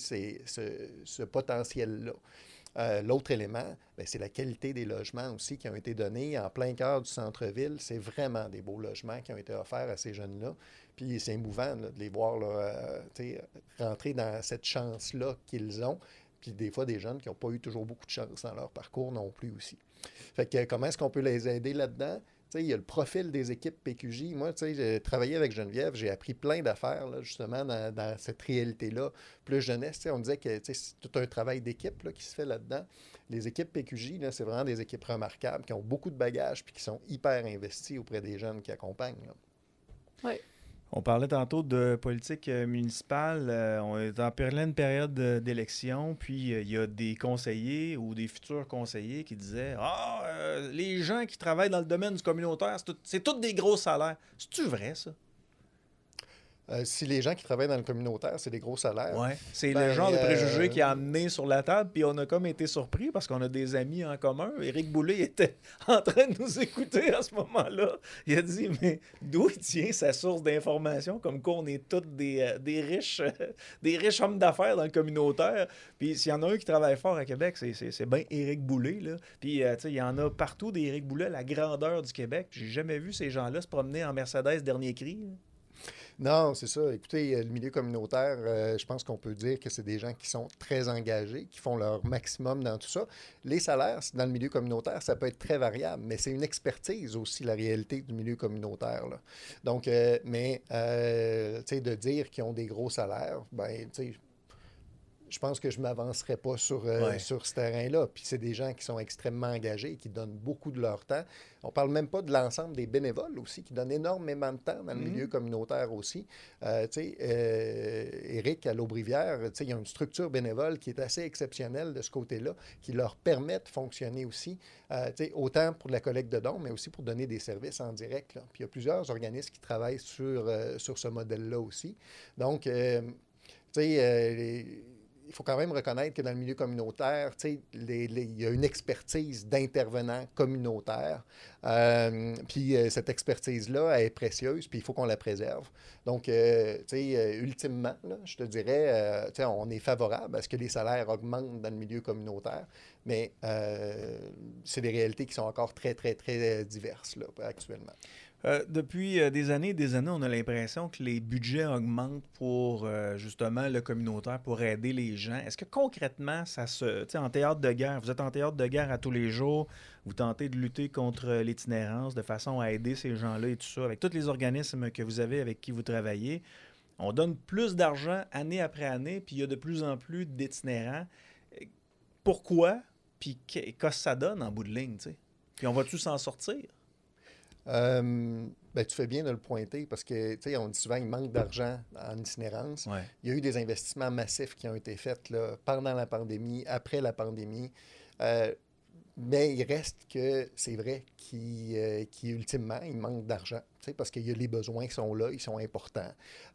ce potentiel-là. L'autre élément, c'est la qualité des logements aussi qui ont été donnés en plein cœur du centre-ville. C'est vraiment des beaux logements qui ont été offerts à ces jeunes-là. Puis c'est émouvant là, de les voir là, rentrer dans cette chance-là qu'ils ont. Puis des fois, des jeunes qui n'ont pas eu toujours beaucoup de chance dans leur parcours non plus aussi. Fait que comment est-ce qu'on peut les aider là-dedans? Il y a le profil des équipes PQJ. Moi, j'ai travaillé avec Geneviève, j'ai appris plein d'affaires, là, justement, dans cette réalité-là. Plus jeunesse, on disait que c'est tout un travail d'équipe là, qui se fait là-dedans. Les équipes PQJ, là, c'est vraiment des équipes remarquables, qui ont beaucoup de bagages puis qui sont hyper investis auprès des jeunes qui accompagnent. Oui. On parlait tantôt de politique municipale. On est en pleine période d'élection, puis il y a des conseillers ou des futurs conseillers qui disaient « les gens qui travaillent dans le domaine du communautaire, c'est tous des gros salaires. » C'est-tu vrai, ça? Si les gens qui travaillent dans le communautaire, c'est des gros salaires. Oui, c'est le genre de préjugé qui a amené sur la table, puis on a comme été surpris parce qu'on a des amis en commun. Éric Boulay était en train de nous écouter à ce moment-là. Il a dit, mais d'où il tient sa source d'information, comme quoi on est tous des riches hommes d'affaires dans le communautaire. Puis s'il y en a un qui travaille fort à Québec, c'est bien Éric Boulay, là. Puis, il y en a partout des Éric Boulay, la grandeur du Québec. J'ai jamais vu ces gens-là se promener en Mercedes dernier cri, là. Non, c'est ça. Écoutez, le milieu communautaire, je pense qu'on peut dire que c'est des gens qui sont très engagés, qui font leur maximum dans tout ça. Les salaires, dans le milieu communautaire, ça peut être très variable, mais c'est une expertise aussi, la réalité du milieu communautaire, là. Donc, tu sais, de dire qu'ils ont des gros salaires, tu sais, je pense que je ne m'avancerai pas sur ce terrain-là. Puis c'est des gens qui sont extrêmement engagés, qui donnent beaucoup de leur temps. On ne parle même pas de l'ensemble des bénévoles aussi, qui donnent énormément de temps dans le milieu communautaire aussi. Éric, à l'Aubrivière, il y a une structure bénévole qui est assez exceptionnelle de ce côté-là, qui leur permet de fonctionner aussi, autant pour la collecte de dons, mais aussi pour donner des services en direct, là. Puis il y a plusieurs organismes qui travaillent sur ce modèle-là aussi. Donc, il faut quand même reconnaître que dans le milieu communautaire, il y a une expertise d'intervenants communautaires. Puis cette expertise-là, elle est précieuse, puis il faut qu'on la préserve. Donc, ultimement, là, je te dirais, on est favorable à ce que les salaires augmentent dans le milieu communautaire, mais c'est des réalités qui sont encore très, très, très diverses là, actuellement. Depuis des années et des années, on a l'impression que les budgets augmentent pour justement le communautaire, pour aider les gens. Est-ce que concrètement, en théâtre de guerre, vous êtes en théâtre de guerre à tous les jours, vous tentez de lutter contre l'itinérance de façon à aider ces gens-là et tout ça, avec tous les organismes que vous avez, avec qui vous travaillez, on donne plus d'argent année après année, puis il y a de plus en plus d'itinérants. Pourquoi? Puis qu'est-ce que ça donne en bout de ligne, tu sais? Puis on va-tu s'en sortir? Tu fais bien de le pointer parce que, tu sais, on dit souvent qu'il manque d'argent en itinérance. Ouais. Il y a eu des investissements massifs qui ont été faits là, pendant la pandémie, après la pandémie. Mais il reste que c'est vrai qu'ultimement, il manque d'argent, tu sais, parce qu'il y a les besoins qui sont là, ils sont importants.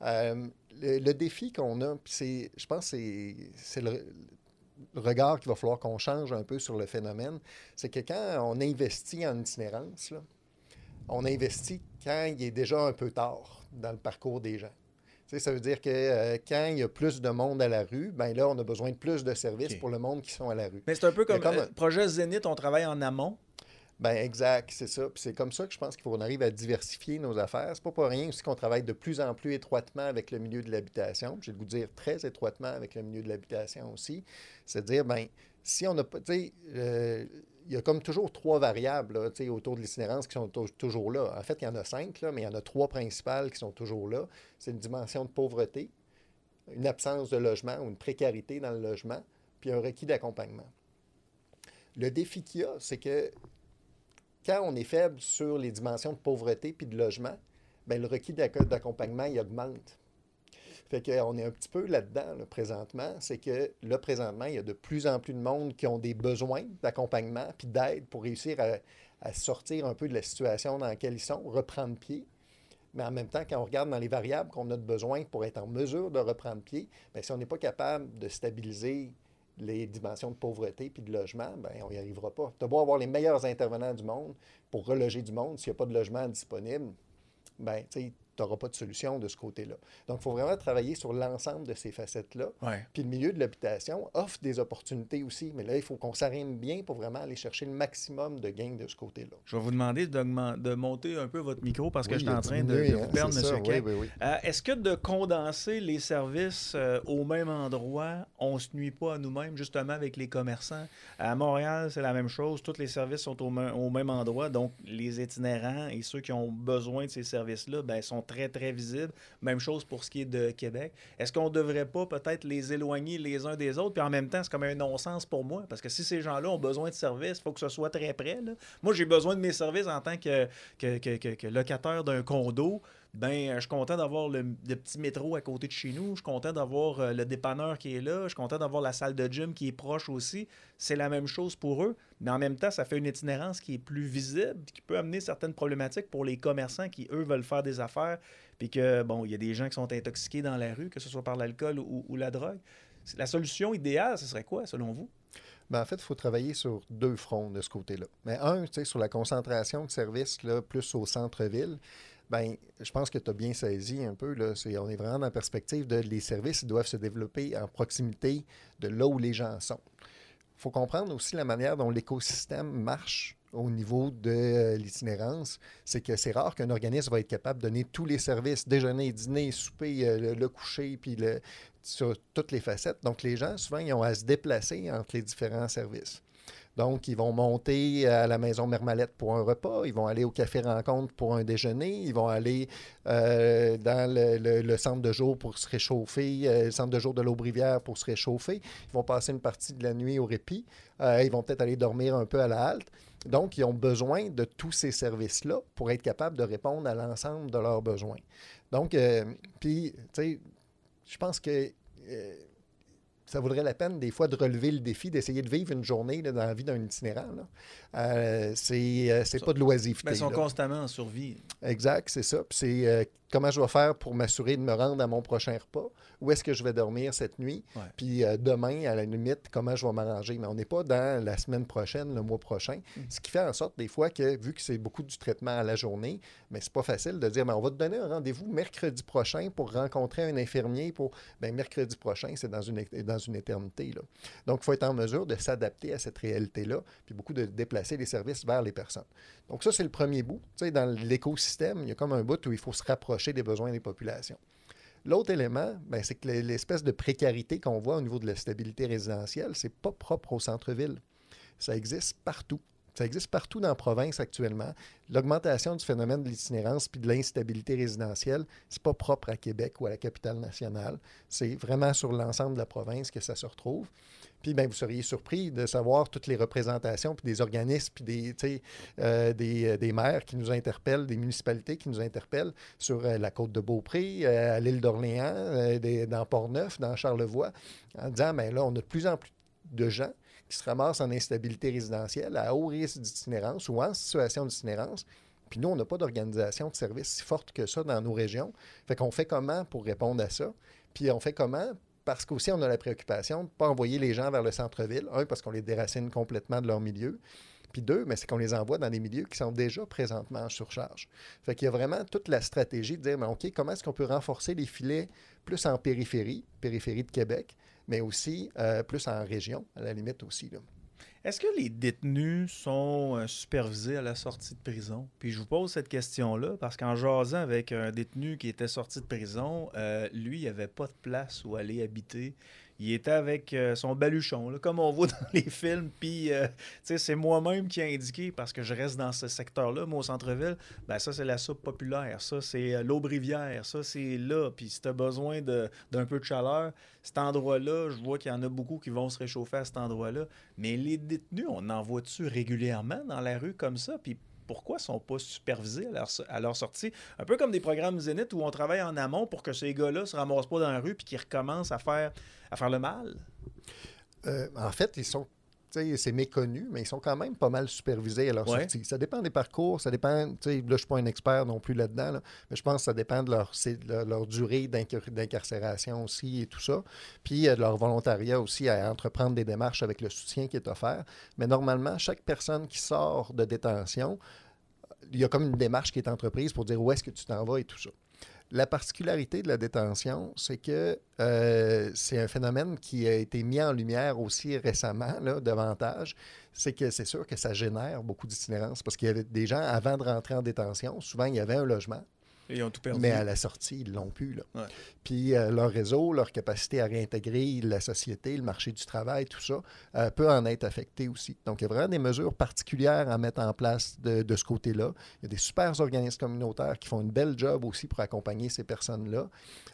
Le défi qu'on a, puis je pense que c'est le regard qu'il va falloir qu'on change un peu sur le phénomène, c'est que quand on investit en itinérance, là, on investit quand il est déjà un peu tard dans le parcours des gens. Tu sais, ça veut dire que quand il y a plus de monde à la rue, ben là, on a besoin de plus de services pour le monde qui sont à la rue. Mais c'est un peu comme projet Zénith, on travaille en amont. Ben exact, c'est ça. Puis c'est comme ça que je pense qu'il faut qu'on arrive à diversifier nos affaires. C'est pas pour rien aussi qu'on travaille de plus en plus étroitement avec le milieu de l'habitation. Puis je vais vous dire très étroitement avec le milieu de l'habitation aussi. C'est-à-dire, ben si on n'a pas, tu sais, il y a comme toujours 3 variables là, autour de l'itinérance qui sont toujours là. En fait, il y en a 5, là, mais il y en a 3 principales qui sont toujours là. C'est une dimension de pauvreté, une absence de logement ou une précarité dans le logement, puis un requis d'accompagnement. Le défi qu'il y a, c'est que quand on est faible sur les dimensions de pauvreté puis de logement, bien, le requis d'accompagnement, il augmente. Fait qu'on est un petit peu là-dedans, là, présentement. C'est que là, présentement, il y a de plus en plus de monde qui ont des besoins d'accompagnement puis d'aide pour réussir à sortir un peu de la situation dans laquelle ils sont, reprendre pied. Mais en même temps, quand on regarde dans les variables qu'on a de besoin pour être en mesure de reprendre pied, bien, si on n'est pas capable de stabiliser les dimensions de pauvreté puis de logement, bien, on n'y arrivera pas. Tu as beau avoir les meilleurs intervenants du monde pour reloger du monde, s'il n'y a pas de logement disponible, bien, tu sais, tu n'auras pas de solution de ce côté-là. Donc, il faut vraiment travailler sur l'ensemble de ces facettes-là. Ouais. Puis le milieu de l'habitation offre des opportunités aussi, mais là, il faut qu'on s'arrime bien pour vraiment aller chercher le maximum de gains de ce côté-là. Je vais vous demander de monter un peu votre micro parce que je suis en train de vous perdre, M. Keck. Oui. Est-ce que de condenser les services au même endroit, on ne se nuit pas à nous-mêmes, justement, avec les commerçants? À Montréal, c'est la même chose. Tous les services sont au même endroit. Donc, les itinérants et ceux qui ont besoin de ces services-là, bien, sont très, très visibles. Même chose pour ce qui est de Québec. Est-ce qu'on ne devrait pas peut-être les éloigner les uns des autres? Puis en même temps, c'est comme un non-sens pour moi. Parce que si ces gens-là ont besoin de services, il faut que ce soit très près. Là. Moi, j'ai besoin de mes services en tant que locataire d'un condo. Ben, je suis content d'avoir le petit métro à côté de chez nous. Je suis content d'avoir le dépanneur qui est là. Je suis content d'avoir la salle de gym qui est proche aussi. C'est la même chose pour eux. Mais en même temps, ça fait une itinérance qui est plus visible, qui peut amener certaines problématiques pour les commerçants qui, eux, veulent faire des affaires. Puis que, bon, il y a des gens qui sont intoxiqués dans la rue, que ce soit par l'alcool ou la drogue. La solution idéale, ce serait quoi, selon vous? Bien, en fait, il faut travailler sur 2 fronts de ce côté-là. Mais un, tu sais, sur la concentration de services, là, plus au centre-ville. Bien, je pense que tu as bien saisi un peu. Là, on est vraiment dans la perspective de les services doivent se développer en proximité de là où les gens sont. Il faut comprendre aussi la manière dont l'écosystème marche au niveau de l'itinérance. C'est que c'est rare qu'un organisme va être capable de donner tous les services, déjeuner, dîner, souper, le coucher, puis sur toutes les facettes. Donc, les gens, souvent, ils ont à se déplacer entre les différents services. Donc, ils vont monter à la maison Mermalette pour un repas, ils vont aller au café Rencontre pour un déjeuner, ils vont aller dans le centre de jour pour se réchauffer, le centre de jour de l'Aubrivière pour se réchauffer. Ils vont passer une partie de la nuit au répit. Ils vont peut-être aller dormir un peu à la halte. Donc, ils ont besoin de tous ces services-là pour être capables de répondre à l'ensemble de leurs besoins. Donc, puis, tu sais, je pense que... ça vaudrait la peine, des fois, de relever le défi, d'essayer de vivre une journée là, dans la vie d'un itinérant. C'est pas de l'oisiveté. Mais ils sont constamment en survie. Exact, c'est ça. Puis c'est comment je vais faire pour m'assurer de me rendre à mon prochain repas, où est-ce que je vais dormir cette nuit, puis demain, à la limite, comment je vais m'arranger. Mais on n'est pas dans la semaine prochaine, le mois prochain. Ce qui fait en sorte, des fois, que vu que c'est beaucoup du traitement à la journée, mais c'est pas facile de dire, on va te donner un rendez-vous mercredi prochain pour rencontrer un infirmier pour... Bien, mercredi prochain, c'est dans une éternité. Là. Donc, il faut être en mesure de s'adapter à cette réalité-là, puis beaucoup de déplacer les services vers les personnes. Donc, ça, c'est le premier bout. Tu sais, dans l'écosystème, il y a comme un bout où il faut se rapprocher des besoins des populations. L'autre élément, bien, c'est que l'espèce de précarité qu'on voit au niveau de la stabilité résidentielle, c'est pas propre au centre-ville. Ça existe partout. Ça existe partout dans la province actuellement. L'augmentation du phénomène de l'itinérance puis de l'instabilité résidentielle, c'est pas propre à Québec ou à la capitale nationale. C'est vraiment sur l'ensemble de la province que ça se retrouve. Puis, bien, vous seriez surpris de savoir toutes les représentations, puis des organismes, puis des maires qui nous interpellent, des municipalités qui nous interpellent sur la côte de Beaupré, à l'île d'Orléans, dans Port-Neuf, dans Charlevoix, en disant, bien là, on a de plus en plus de gens qui se ramassent en instabilité résidentielle, à haut risque d'itinérance ou en situation d'itinérance. Puis nous, on n'a pas d'organisation de service si forte que ça dans nos régions. Fait qu'on fait comment pour répondre à ça? Puis on fait comment? Parce qu'aussi, on a la préoccupation de ne pas envoyer les gens vers le centre-ville. Un, parce qu'on les déracine complètement de leur milieu. Puis deux, mais c'est qu'on les envoie dans des milieux qui sont déjà présentement en surcharge. Fait qu'il y a vraiment toute la stratégie de dire, bien, OK, comment est-ce qu'on peut renforcer les filets plus en périphérie de Québec, mais aussi plus en région, à la limite aussi, là. Est-ce que les détenus sont supervisés à la sortie de prison? Puis je vous pose cette question-là parce qu'en jasant avec un détenu qui était sorti de prison, lui, il n'avait pas de place où aller habiter. Il était avec son baluchon, là, comme on voit dans les films. Puis, c'est moi-même qui ai indiqué, parce que je reste dans ce secteur-là, moi, au centre-ville, ben ça, c'est la soupe populaire. Ça, c'est l'Aube-Rivière. Ça, c'est là. Puis, si tu as besoin d'un peu de chaleur, cet endroit-là, je vois qu'il y en a beaucoup qui vont se réchauffer à cet endroit-là. Mais les détenus, on en voit-tu régulièrement dans la rue comme ça? Puis, pourquoi ils ne sont pas supervisés à leur sortie? Un peu comme des programmes Zénith où on travaille en amont pour que ces gars-là ne se ramassent pas dans la rue et qu'ils recommencent à faire le mal. En fait, c'est méconnu, mais ils sont quand même pas mal supervisés à leur sortie. Ça dépend des parcours, ça dépend, là, je ne suis pas un expert non plus là-dedans, là, mais je pense que ça dépend de leur durée d'incarcération aussi et tout ça, puis de leur volontariat aussi à entreprendre des démarches avec le soutien qui est offert. Mais normalement, chaque personne qui sort de détention, il y a comme une démarche qui est entreprise pour dire où est-ce que tu t'en vas et tout ça. La particularité de la détention, c'est que c'est un phénomène qui a été mis en lumière aussi récemment, là, davantage. C'est que c'est sûr que ça génère beaucoup d'itinérance parce qu'il y avait des gens, avant de rentrer en détention, souvent, il y avait un logement. Et ils ont tout perdu. Mais à la sortie, ils ne l'ont plus. Là. Ouais. Puis leur réseau, leur capacité à réintégrer la société, le marché du travail, tout ça, peut en être affecté aussi. Donc, il y a vraiment des mesures particulières à mettre en place de ce côté-là. Il y a des super organismes communautaires qui font une belle job aussi pour accompagner ces personnes-là.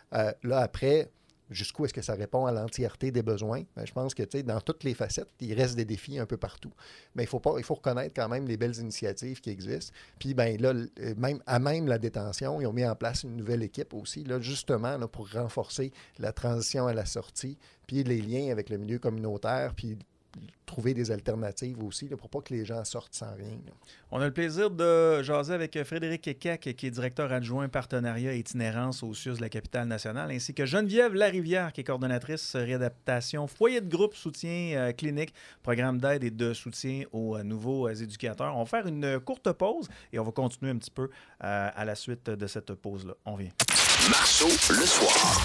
Là, après, jusqu'où est-ce que ça répond à l'entièreté des besoins? Bien, je pense que, dans toutes les facettes, il reste des défis un peu partout. Mais il faut reconnaître quand même les belles initiatives qui existent. Puis, bien là, même la détention, ils ont mis en place une nouvelle équipe aussi, là, justement, là, pour renforcer la transition à la sortie, puis les liens avec le milieu communautaire, puis trouver des alternatives aussi, là, pour pas que les gens sortent sans rien. Là. On a le plaisir de jaser avec Frédéric Cac, qui est directeur adjoint partenariat et itinérance au CIUS de la capitale nationale, ainsi que Geneviève Larivière, qui est coordonnatrice réadaptation, foyer de groupe, soutien clinique, programme d'aide et de soutien aux nouveaux éducateurs. On va faire une courte pause et on va continuer un petit peu à la suite de cette pause-là. On vient. Marceau, le soir.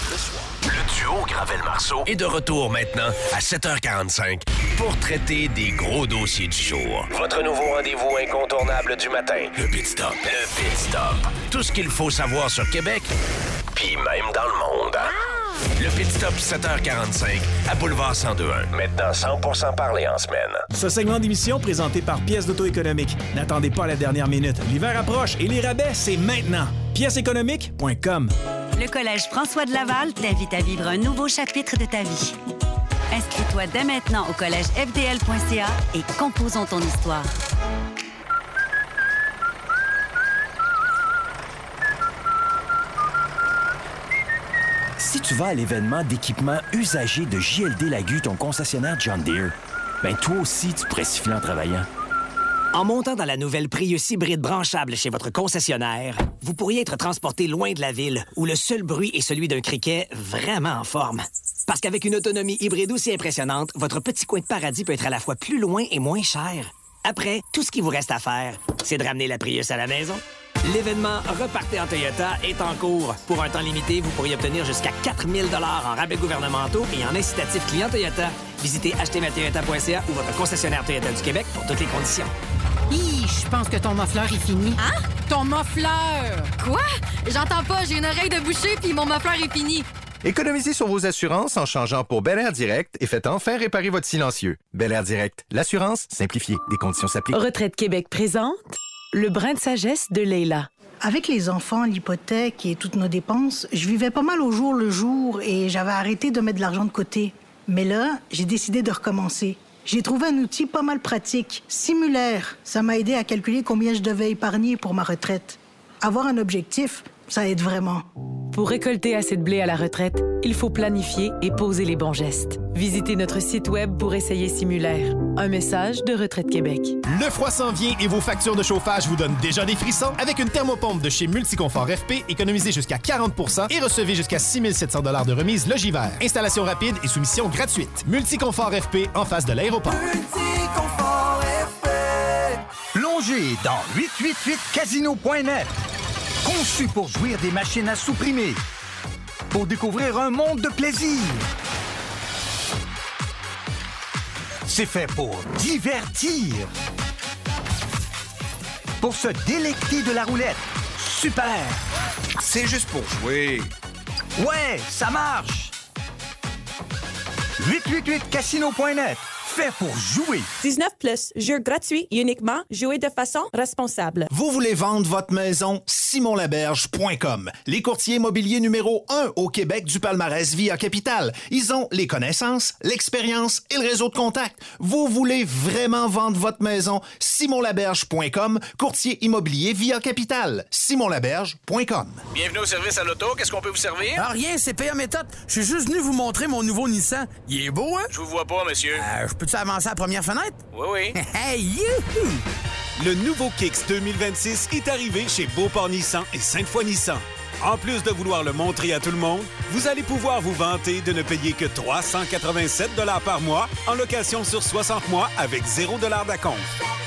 Le duo Gravel-Marceau est de retour maintenant à 7h45 pour traiter des gros dossiers du jour. Votre nouveau rendez-vous incontournable du matin. Le Pit Stop. Le Pit Stop. Tout ce qu'il faut savoir sur Québec, puis même dans le monde. Le Pit Stop, 7h45, à Boulevard 1021. Maintenant 100% parlé en semaine. Ce segment d'émission présenté par Pièces d'auto économique. N'attendez pas la dernière minute. L'hiver approche et les rabais, c'est maintenant. Pièceséconomique.com. Le Collège François de Laval t'invite à vivre un nouveau chapitre de ta vie. Inscris-toi dès maintenant au collège FDL.ca et composons ton histoire. Si tu vas à l'événement d'équipement usagé de JLD Lagu, ton concessionnaire John Deere, ben toi aussi, tu pourrais siffler en travaillant. En montant dans la nouvelle Prius hybride branchable chez votre concessionnaire, vous pourriez être transporté loin de la ville, où le seul bruit est celui d'un criquet vraiment en forme. Parce qu'avec une autonomie hybride aussi impressionnante, votre petit coin de paradis peut être à la fois plus loin et moins cher. Après, tout ce qu'il vous reste à faire, c'est de ramener la Prius à la maison. L'événement Repartez en Toyota est en cours. Pour un temps limité, vous pourriez obtenir jusqu'à 4 000 $ en rabais gouvernementaux et en incitatif client Toyota. Visitez achetezmatoyota.ca ou votre concessionnaire Toyota du Québec pour toutes les conditions. Hi, je pense que ton muffleur est fini. Hein? Ton muffleur! Quoi? J'entends pas, j'ai une oreille de boucher puis mon muffleur est fini. Économisez sur vos assurances en changeant pour Bel Air Direct et faites enfin réparer votre silencieux. Bel Air Direct, l'assurance simplifiée. Des conditions s'appliquent. Retraite Québec présente le brin de sagesse de Leila. Avec les enfants, l'hypothèque et toutes nos dépenses, je vivais pas mal au jour le jour et j'avais arrêté de mettre de l'argent de côté. Mais là, j'ai décidé de recommencer. J'ai trouvé un outil pas mal pratique, Simulaire. Ça m'a aidé à calculer combien je devais épargner pour ma retraite. Avoir un objectif, ça aide vraiment. Pour récolter assez de blé à la retraite, il faut planifier et poser les bons gestes. Visitez notre site web pour essayer Simulaire. Un message de Retraite Québec. Le froid s'en vient et vos factures de chauffage vous donnent déjà des frissons? Avec une thermopompe de chez Multiconfort FP, économisez jusqu'à 40 % et recevez jusqu'à 6 700 $ de remise Logivert. Installation rapide et soumission gratuite. Multiconfort FP en face de l'aéroport. Multiconfort FP. Plongez dans 888casino.net. Conçu pour jouir des machines à supprimer. Pour découvrir un monde de plaisir. C'est fait pour divertir. Pour se délecter de la roulette. Super! C'est juste pour jouer. Ouais, ça marche! 888casino.net. Fait pour jouer. 19+, jeu gratuit uniquement, jouer de façon responsable. Vous voulez vendre votre maison? simonlaberge.com. Les courtiers immobiliers numéro 1 au Québec du palmarès Via Capital. Ils ont les connaissances, l'expérience et le réseau de contacts. Vous voulez vraiment vendre votre maison? simonlaberge.com, courtier immobilier Via Capital. simonlaberge.com. Bienvenue au service à l'auto. Qu'est-ce qu'on peut vous servir? Ah, rien, c'est PA Méthode. Je suis juste venu vous montrer mon nouveau Nissan. Il est beau, hein? Je vous vois pas, monsieur. Peux-tu avancer à la première fenêtre? Oui, oui. Hey, youhou! Le nouveau Kicks 2026 est arrivé chez Beauport Nissan et Sainte-Foy Nissan. En plus de vouloir le montrer à tout le monde, vous allez pouvoir vous vanter de ne payer que 387 $ par mois en location sur 60 mois avec 0 $ d'acompte.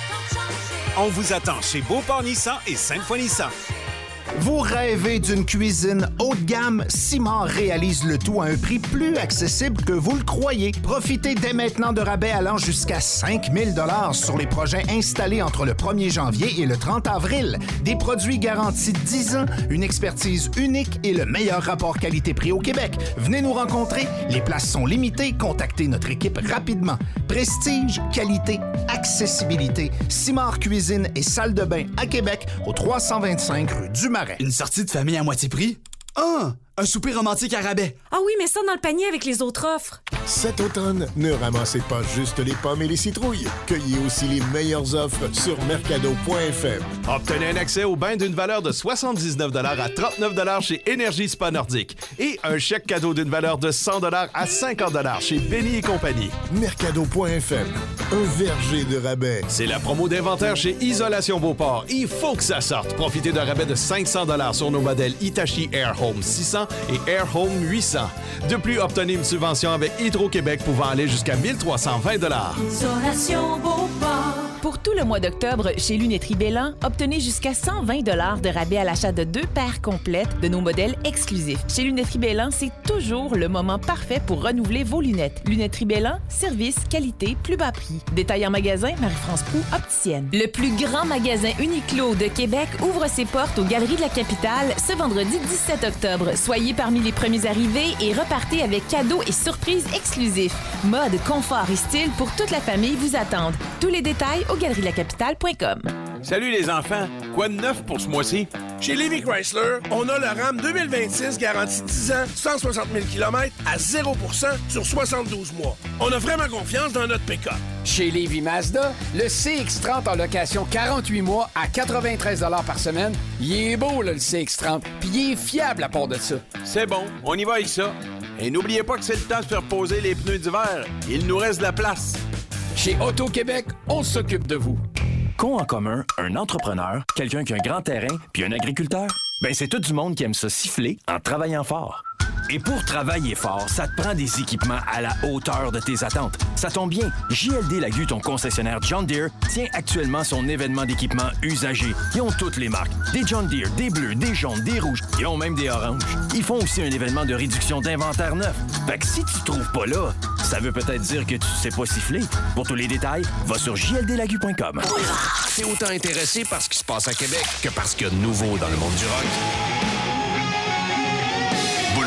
On vous attend chez Beauport Nissan et Sainte-Foy Nissan. Vous rêvez d'une cuisine haut de gamme? Simard réalise le tout à un prix plus accessible que vous le croyez. Profitez dès maintenant de rabais allant jusqu'à 5 000 $ sur les projets installés entre le 1er janvier et le 30 avril. Des produits garantis 10 ans, une expertise unique et le meilleur rapport qualité-prix au Québec. Venez nous rencontrer. Les places sont limitées. Contactez notre équipe rapidement. Prestige, qualité, accessibilité. Simard Cuisine et Salle de bain à Québec, au 325 rue du Marais. Une sortie de famille à moitié prix? Ah! Un souper romantique à rabais. Ah oui, mais ça dans le panier avec les autres offres. Cet automne, ne ramassez pas juste les pommes et les citrouilles. Cueillez aussi les meilleures offres sur mercado.fm. Obtenez un accès au bain d'une valeur de 79 $ à 39 $ chez Énergie Spa Nordique et un chèque cadeau d'une valeur de 100 $ à 50 $ chez Benny et compagnie. Mercado.fm, un verger de rabais. C'est la promo d'inventaire chez Isolation Beauport. Il faut que ça sorte. Profitez d'un rabais de 500 $ sur nos modèles Hitachi Air Home 600 et Air Home 800. De plus, obtenez une subvention avec Hydro-Québec pouvant aller jusqu'à 1 320 $. Isolation Beauport. Pour tout le mois d'octobre, chez Lunetterie Bélan, obtenez jusqu'à 120 $ de rabais à l'achat de 2 paires complètes de nos modèles exclusifs. Chez Lunetterie Bélan, c'est toujours le moment parfait pour renouveler vos lunettes. Lunetterie Bélan, service, qualité, plus bas prix. Détail en magasin, Marie-France Proulx, opticienne. Le plus grand magasin Uniqlo de Québec ouvre ses portes aux Galeries de la Capitale ce vendredi 17 octobre. Soyez parmi les premiers arrivés et repartez avec cadeaux et surprises exclusifs. Mode, confort et style pour toute la famille vous attendent. Tous les détails au galerielacapitale.com. Salut les enfants, quoi de neuf pour ce mois-ci? Chez Lévy Chrysler, on a le RAM 2026 garanti 10 ans, 160 000 km à 0 % sur 72 mois. On a vraiment confiance dans notre pick-up. Chez Lévy Mazda, le CX-30 en location 48 mois à 93 $ par semaine. Il est beau, là, le CX-30, puis il est fiable à part de ça. C'est bon, on y va avec ça. Et n'oubliez pas que c'est le temps de faire poser les pneus d'hiver. Il nous reste de la place. Chez Auto-Québec, on s'occupe de vous. Qu'ont en commun un entrepreneur, quelqu'un qui a un grand terrain, puis un agriculteur? Ben, c'est tout du monde qui aime ça siffler en travaillant fort. Et pour travailler fort, ça te prend des équipements à la hauteur de tes attentes. Ça tombe bien, JLD Lagu, ton concessionnaire John Deere, tient actuellement son événement d'équipement usagé. Ils ont toutes les marques. Des John Deere, des bleus, des jaunes, des rouges. Ils ont même des oranges. Ils font aussi un événement de réduction d'inventaire neuf. Fait que si tu trouves pas là, ça veut peut-être dire que tu sais pas siffler. Pour tous les détails, va sur jldlagu.com. T'es autant intéressé par ce qui se passe à Québec que par ce qu'il y a de nouveau dans le monde du rock. Boulevard 102.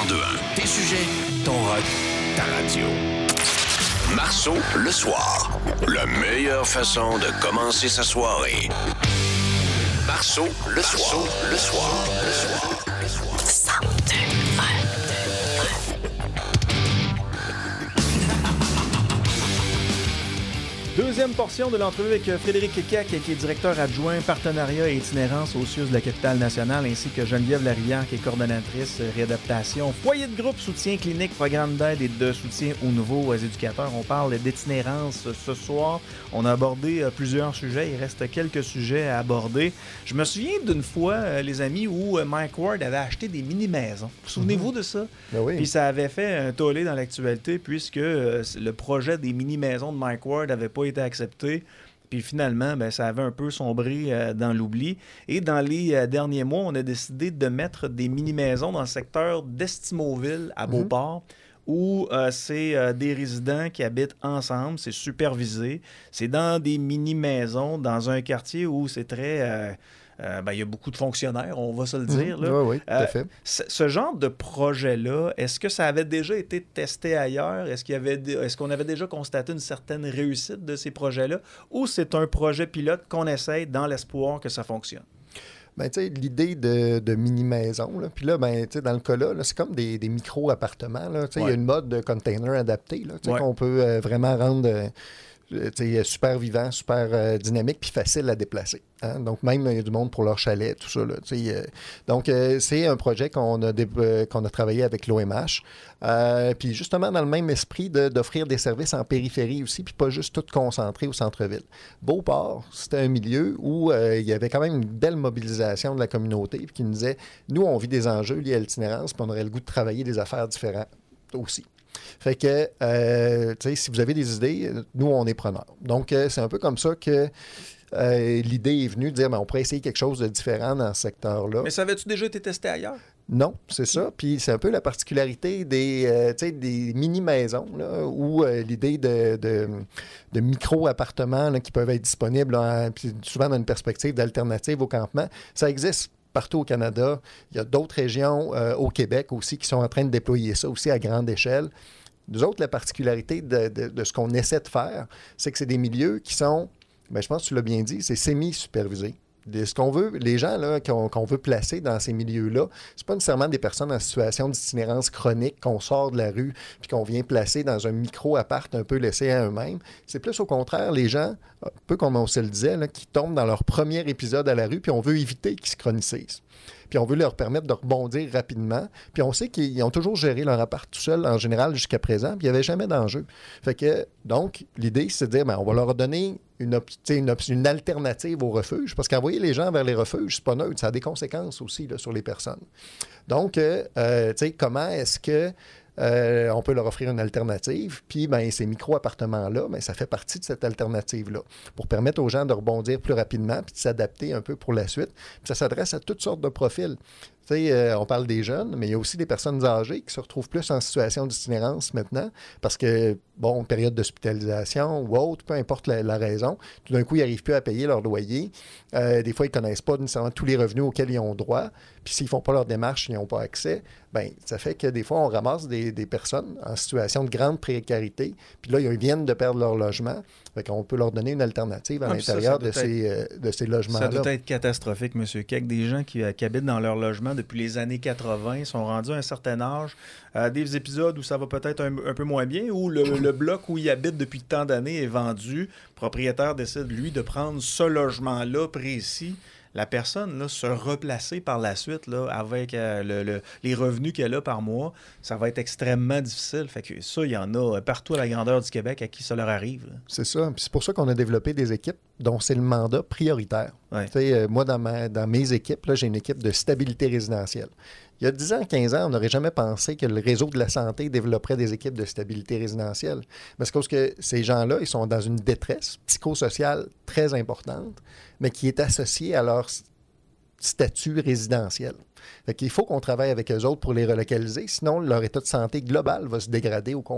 1021. Tes sujets, ton rock, ta radio. Marceau, le soir. La meilleure façon de commencer sa soirée. Marceau, le soir. Le soir. 1021. Deuxième portion de l'entrevue avec Frédéric Keck, qui est directeur adjoint partenariat et itinérance au CIUS de la Capitale-Nationale, ainsi que Geneviève Larivière, qui est coordonnatrice réadaptation, foyer de groupe, soutien clinique, programme d'aide et de soutien aux nouveaux éducateurs. On parle d'itinérance ce soir. On a abordé plusieurs sujets. Il reste quelques sujets à aborder. Je me souviens d'une fois, les amis, où Mike Ward avait acheté des mini-maisons. Souvenez-vous de ça? Ben oui. Puis ça avait fait un tollé dans l'actualité, puisque le projet des mini-maisons de Mike Ward n'avait pas été accepté. Puis finalement, ça avait un peu sombré dans l'oubli. Et dans les derniers mois, on a décidé de mettre des mini-maisons dans le secteur d'Estimauville, à Beauport, où c'est des résidents qui habitent ensemble, c'est supervisé. C'est dans des mini-maisons, dans un quartier où c'est très... il y a beaucoup de fonctionnaires, on va se le dire. Là. Oui, tout à fait. Ce genre de projet-là, est-ce que ça avait déjà été testé ailleurs? Est-ce qu'on avait déjà constaté une certaine réussite de ces projets-là? Ou c'est un projet pilote qu'on essaye dans l'espoir que ça fonctionne? L'idée de mini-maison, puis là, dans le cas-là, c'est comme des micro-appartements. Il y a une mode de container adapté qu'on peut vraiment rendre... super vivant, super dynamique, puis facile à déplacer. Hein? Donc, même, il y a du monde pour leur chalet, tout ça. Là, donc, c'est un projet qu'on a travaillé avec l'OMH. Puis, justement, dans le même esprit d'offrir des services en périphérie aussi, puis pas juste tout concentré au centre-ville. Beauport, c'était un milieu où il y avait quand même une belle mobilisation de la communauté, puis qui nous disait, nous, on vit des enjeux liés à l'itinérance, puis on aurait le goût de travailler des affaires différentes aussi. Fait que, si vous avez des idées, nous, on est preneurs. Donc, c'est un peu comme ça que l'idée est venue de dire, on pourrait essayer quelque chose de différent dans ce secteur-là. Mais ça avait-tu déjà été testé ailleurs? Non, c'est ça. Puis c'est un peu la particularité des mini-maisons, là, où l'idée de micro-appartements là, qui peuvent être disponibles, puis souvent dans une perspective d'alternative au campement, ça existe partout au Canada. Il y a d'autres régions au Québec aussi qui sont en train de déployer ça aussi à grande échelle. Nous autres, la particularité de ce qu'on essaie de faire, c'est que c'est des milieux qui sont, je pense que tu l'as bien dit, c'est semi-supervisé. Ce qu'on veut, les gens là, qu'on veut placer dans ces milieux-là, c'est pas nécessairement des personnes en situation d'itinérance chronique qu'on sort de la rue puis qu'on vient placer dans un micro-appart un peu laissé à eux-mêmes. C'est plus au contraire les gens, un peu comme on se le disait, là, qui tombent dans leur premier épisode à la rue puis on veut éviter qu'ils se chronicisent. Puis on veut leur permettre de rebondir rapidement. Puis on sait qu'ils ont toujours géré leur appart tout seul, en général, jusqu'à présent, puis il n'y avait jamais d'enjeu. Fait que, donc, l'idée, c'est de dire, on va leur donner une alternative au refuge, parce qu'envoyer les gens vers les refuges, c'est pas neutre, ça a des conséquences aussi là, sur les personnes. Donc, comment est-ce que on peut leur offrir une alternative, puis ces micro-appartements-là, ça fait partie de cette alternative-là, pour permettre aux gens de rebondir plus rapidement, puis de s'adapter un peu pour la suite. Puis ça s'adresse à toutes sortes de profils. On parle des jeunes, mais il y a aussi des personnes âgées qui se retrouvent plus en situation d'itinérance maintenant, parce que, période d'hospitalisation ou autre, peu importe la raison, tout d'un coup, ils n'arrivent plus à payer leur loyer. Des fois, ils ne connaissent pas nécessairement tous les revenus auxquels ils ont droit. Puis s'ils ne font pas leur démarche, ils n'ont pas accès. Ça fait que des fois, on ramasse des personnes en situation de grande précarité. Puis là, ils viennent de perdre leur logement. Fait qu'on peut leur donner une alternative à l'intérieur de ces logements-là. Ça doit être catastrophique, M. Keck. Des gens qui habitent dans leur logement depuis les années 80 sont rendus à un certain âge. Des épisodes où ça va peut-être un peu moins bien, où le bloc où ils habitent depuis tant d'années est vendu. Le propriétaire décide, lui, de prendre ce logement-là précis. La personne, là, se replacer par la suite là, avec les revenus qu'elle a par mois, ça va être extrêmement difficile. Fait que ça, il y en a partout à la grandeur du Québec à qui ça leur arrive. Là. C'est ça. Puis c'est pour ça qu'on a développé des équipes dont c'est le mandat prioritaire. Ouais. Moi, dans mes équipes, là, j'ai une équipe de stabilité résidentielle. Il y a 10 ans, 15 ans, on n'aurait jamais pensé que le réseau de la santé développerait des équipes de stabilité résidentielle. Mais c'est parce que ces gens-là, ils sont dans une détresse psychosociale très importante, mais qui est associée à leur statut résidentiel. Fait qu'il faut qu'on travaille avec eux autres pour les relocaliser, sinon leur état de santé global va se dégrader au complet.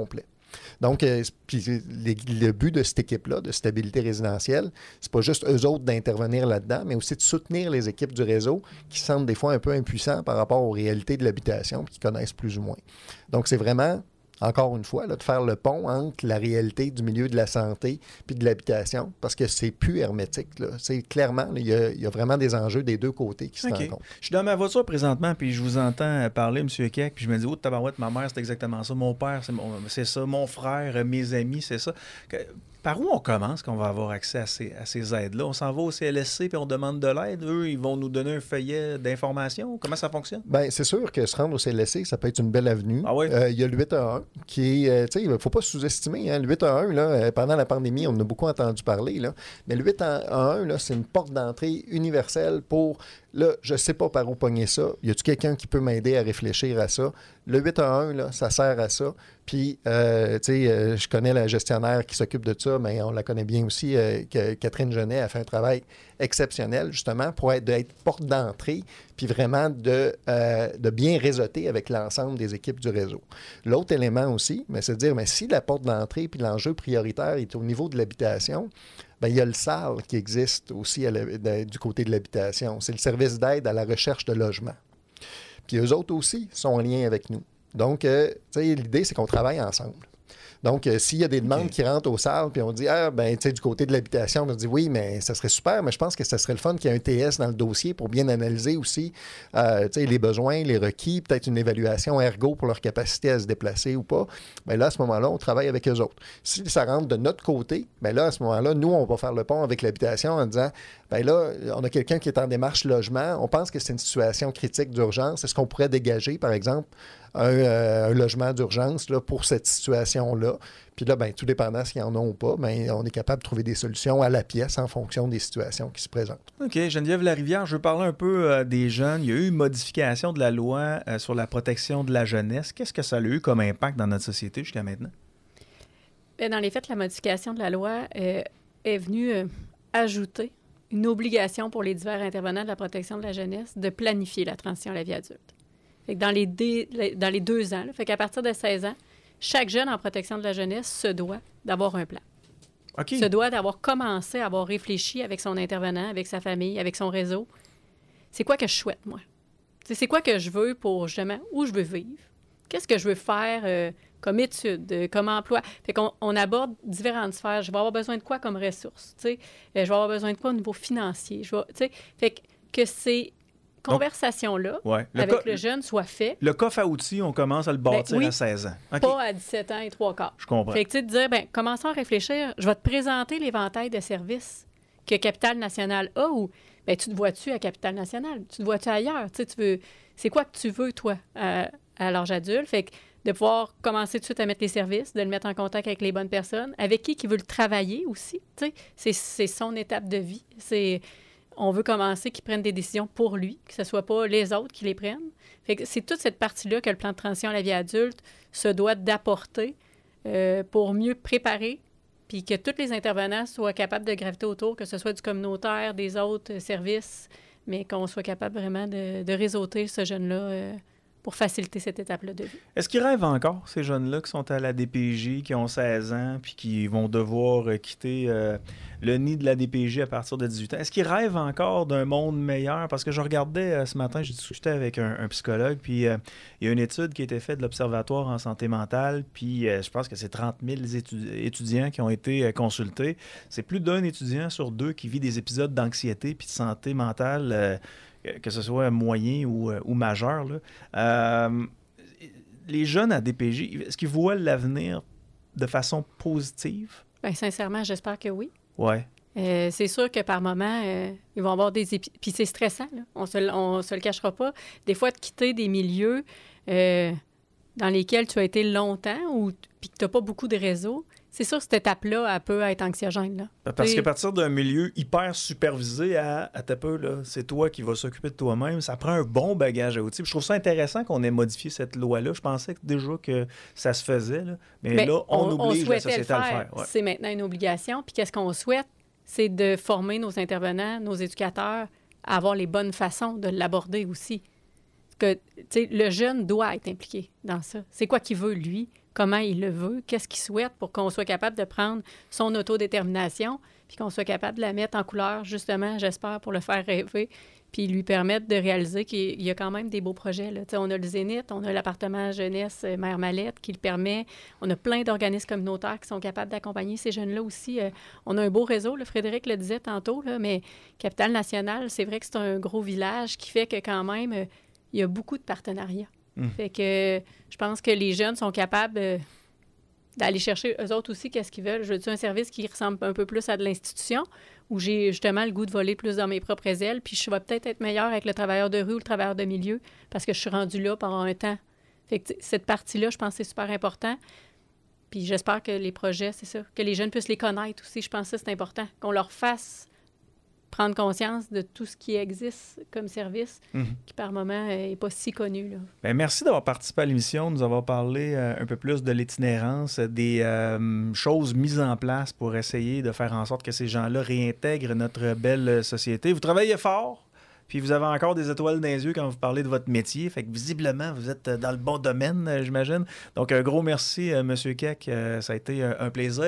Donc, puis le but de cette équipe-là, de stabilité résidentielle, c'est pas juste eux autres d'intervenir là-dedans, mais aussi de soutenir les équipes du réseau qui se sentent des fois un peu impuissants par rapport aux réalités de l'habitation, puis qui connaissent plus ou moins. Donc, c'est vraiment, encore une fois, là, de faire le pont entre la réalité du milieu de la santé puis de l'habitation, parce que c'est plus hermétique. Là. C'est clairement, il y a vraiment des enjeux des deux côtés qui se rencontrent. Je suis dans ma voiture présentement, puis je vous entends parler, M. Keck, puis je me dis, oh, tabarouette, ma mère, c'est exactement ça. Mon père, c'est ça. Mon frère, mes amis, c'est ça. Par où on commence qu'on va avoir accès à ces aides-là? On s'en va au CLSC puis on demande de l'aide. Eux, ils vont nous donner un feuillet d'information. Comment ça fonctionne? Bien, c'est sûr que se rendre au CLSC, ça peut être une belle avenue. Ah oui? Il y a le 8-1-1 qui est... tu sais, il ne faut pas sous-estimer. Hein, le 8-1-1, là, pendant la pandémie, on en a beaucoup entendu parler. Là, mais le 8-1-1, là, c'est une porte d'entrée universelle pour... Là, je ne sais pas par où pogner ça. Y a-t-il quelqu'un qui peut m'aider à réfléchir à ça? Le 8-1-1, là, ça sert à ça. Puis, tu sais, je connais la gestionnaire qui s'occupe de ça, mais on la connaît bien aussi. Catherine Genet a fait un travail exceptionnel, justement, pour être porte d'entrée, puis vraiment de bien réseauter avec l'ensemble des équipes du réseau. L'autre élément aussi, c'est de dire, mais si la porte d'entrée puis l'enjeu prioritaire est au niveau de l'habitation, bien, il y a le SAL qui existe aussi du côté de l'habitation. C'est le service d'aide à la recherche de logement. Puis eux autres aussi sont en lien avec nous. Donc, tu sais, l'idée, c'est qu'on travaille ensemble. Donc, s'il y a des demandes qui rentrent au SAL, puis on dit, ben, tu sais, du côté de l'habitation, on dit, oui, mais ça serait super, mais je pense que ça serait le fun qu'il y ait un TS dans le dossier pour bien analyser aussi, tu sais, les besoins, les requis, peut-être une évaluation ergo pour leur capacité à se déplacer ou pas. Bien là, à ce moment-là, on travaille avec eux autres. Si ça rentre de notre côté, bien là, à ce moment-là, nous, on va faire le pont avec l'habitation en disant, bien là, on a quelqu'un qui est en démarche logement, on pense que c'est une situation critique d'urgence. Est-ce qu'on pourrait dégager, par exemple, un logement d'urgence là, pour cette situation-là? Puis là, bien, tout dépendant s'il y en a ou pas, bien, on est capable de trouver des solutions à la pièce en fonction des situations qui se présentent. OK. Geneviève Larivière, je veux parler un peu des jeunes. Il y a eu une modification de la loi sur la protection de la jeunesse. Qu'est-ce que ça a eu comme impact dans notre société jusqu'à maintenant? Bien, dans les faits, la modification de la loi est venue ajouter une obligation pour les divers intervenants de la protection de la jeunesse de planifier la transition à la vie adulte. Fait que dans les 2 ans, là, fait qu'à partir de 16 ans, chaque jeune en protection de la jeunesse se doit d'avoir un plan. Okay. Se doit d'avoir commencé à avoir réfléchi avec son intervenant, avec sa famille, avec son réseau. C'est quoi que je souhaite, moi? T'sais, c'est quoi que je veux pour, justement, où je veux vivre? Qu'est-ce que je veux faire comme étude, comme emploi? Fait qu'on aborde différentes sphères. Je vais avoir besoin de quoi comme ressources? Je vais avoir besoin de quoi au niveau financier? Fait que ces conversation-là, avec le jeune, soit fait. Le coffre à outils, on commence à le bâtir à 16 ans. Okay. Pas à 17 ans et 3/4. Je comprends. Fait que, tu sais, de dire, bien, commençons à réfléchir. Je vais te présenter l'éventail de services que Capital National a ou, bien, tu te vois-tu à Capital National? Tu te vois-tu ailleurs? Tu veux, c'est quoi que tu veux, toi, à l'âge adulte? Fait que de pouvoir commencer tout de suite à mettre les services, de le mettre en contact avec les bonnes personnes, avec qui veut le travailler aussi. Tu sais, c'est son étape de vie. On veut commencer qu'ils prennent des décisions pour lui, que ce ne soit pas les autres qui les prennent. Fait que c'est toute cette partie-là que le plan de transition à la vie adulte se doit d'apporter pour mieux préparer, puis que tous les intervenants soient capables de graviter autour, que ce soit du communautaire, des autres services, mais qu'on soit capable vraiment de réseauter ce jeune-là pour faciliter cette étape-là de vie. Est-ce qu'ils rêvent encore, ces jeunes-là qui sont à la DPJ, qui ont 16 ans, puis qui vont devoir quitter le nid de la DPJ à partir de 18 ans? Est-ce qu'ils rêvent encore d'un monde meilleur? Parce que je regardais ce matin, j'ai discuté avec un psychologue, puis il y a une étude qui a été faite de l'Observatoire en santé mentale, puis je pense que c'est 30 000 étudiants qui ont été consultés. C'est plus d'un étudiant sur 2 qui vit des épisodes d'anxiété puis de santé mentale, que ce soit moyen ou majeur. Là. Les jeunes à DPJ, est-ce qu'ils voient l'avenir de façon positive? Bien, sincèrement, j'espère que oui. Oui. C'est sûr que par moment, ils vont avoir des... Puis c'est stressant, là. On se le cachera pas. Des fois, de quitter des milieux dans lesquels tu as été longtemps puis que tu n'as pas beaucoup de réseau, c'est sûr que cette étape-là, elle peut être anxiogène. Là. Parce qu'à partir d'un milieu hyper supervisé à ta peu, là, c'est toi qui vas s'occuper de toi-même, ça prend un bon bagage à outils. Puis je trouve ça intéressant qu'on ait modifié cette loi-là. Je pensais déjà que ça se faisait, là. Mais là, on oblige la société à le faire. Ouais. C'est maintenant une obligation. Puis qu'est-ce qu'on souhaite? C'est de former nos intervenants, nos éducateurs à avoir les bonnes façons de l'aborder aussi. Que, le jeune doit être impliqué dans ça. C'est quoi qu'il veut, lui? comment il le veut, qu'est-ce qu'il souhaite pour qu'on soit capable de prendre son autodétermination puis qu'on soit capable de la mettre en couleur, justement, j'espère, pour le faire rêver puis lui permettre de réaliser qu'il y a quand même des beaux projets. Là. On a le Zénith, on a l'appartement jeunesse Mère Mallette qui le permet. On a plein d'organismes communautaires qui sont capables d'accompagner ces jeunes-là aussi. On a un beau réseau, là, Frédéric le disait tantôt, là, mais Capitale-Nationale, c'est vrai que c'est un gros village qui fait que quand même, il y a beaucoup de partenariats. Fait que je pense que les jeunes sont capables d'aller chercher eux autres aussi qu'est-ce qu'ils veulent. Je veux-tu un service qui ressemble un peu plus à de l'institution où j'ai justement le goût de voler plus dans mes propres ailes, puis je vais peut-être être meilleure avec le travailleur de rue ou le travailleur de milieu parce que je suis rendue là pendant un temps. Fait que cette partie-là, je pense que c'est super important. Puis j'espère que les projets, c'est ça, que les jeunes puissent les connaître aussi. Je pense que ça, c'est important. Qu'on leur fasse prendre conscience de tout ce qui existe comme service, qui par moment n'est pas si connu. Là. Bien, merci d'avoir participé à l'émission, de nous avoir parlé un peu plus de l'itinérance, des choses mises en place pour essayer de faire en sorte que ces gens-là réintègrent notre belle société. Vous travaillez fort, puis vous avez encore des étoiles dans les yeux quand vous parlez de votre métier. Fait que visiblement, vous êtes dans le bon domaine, j'imagine. Donc, un gros merci, M. Keck. Ça a été un plaisir.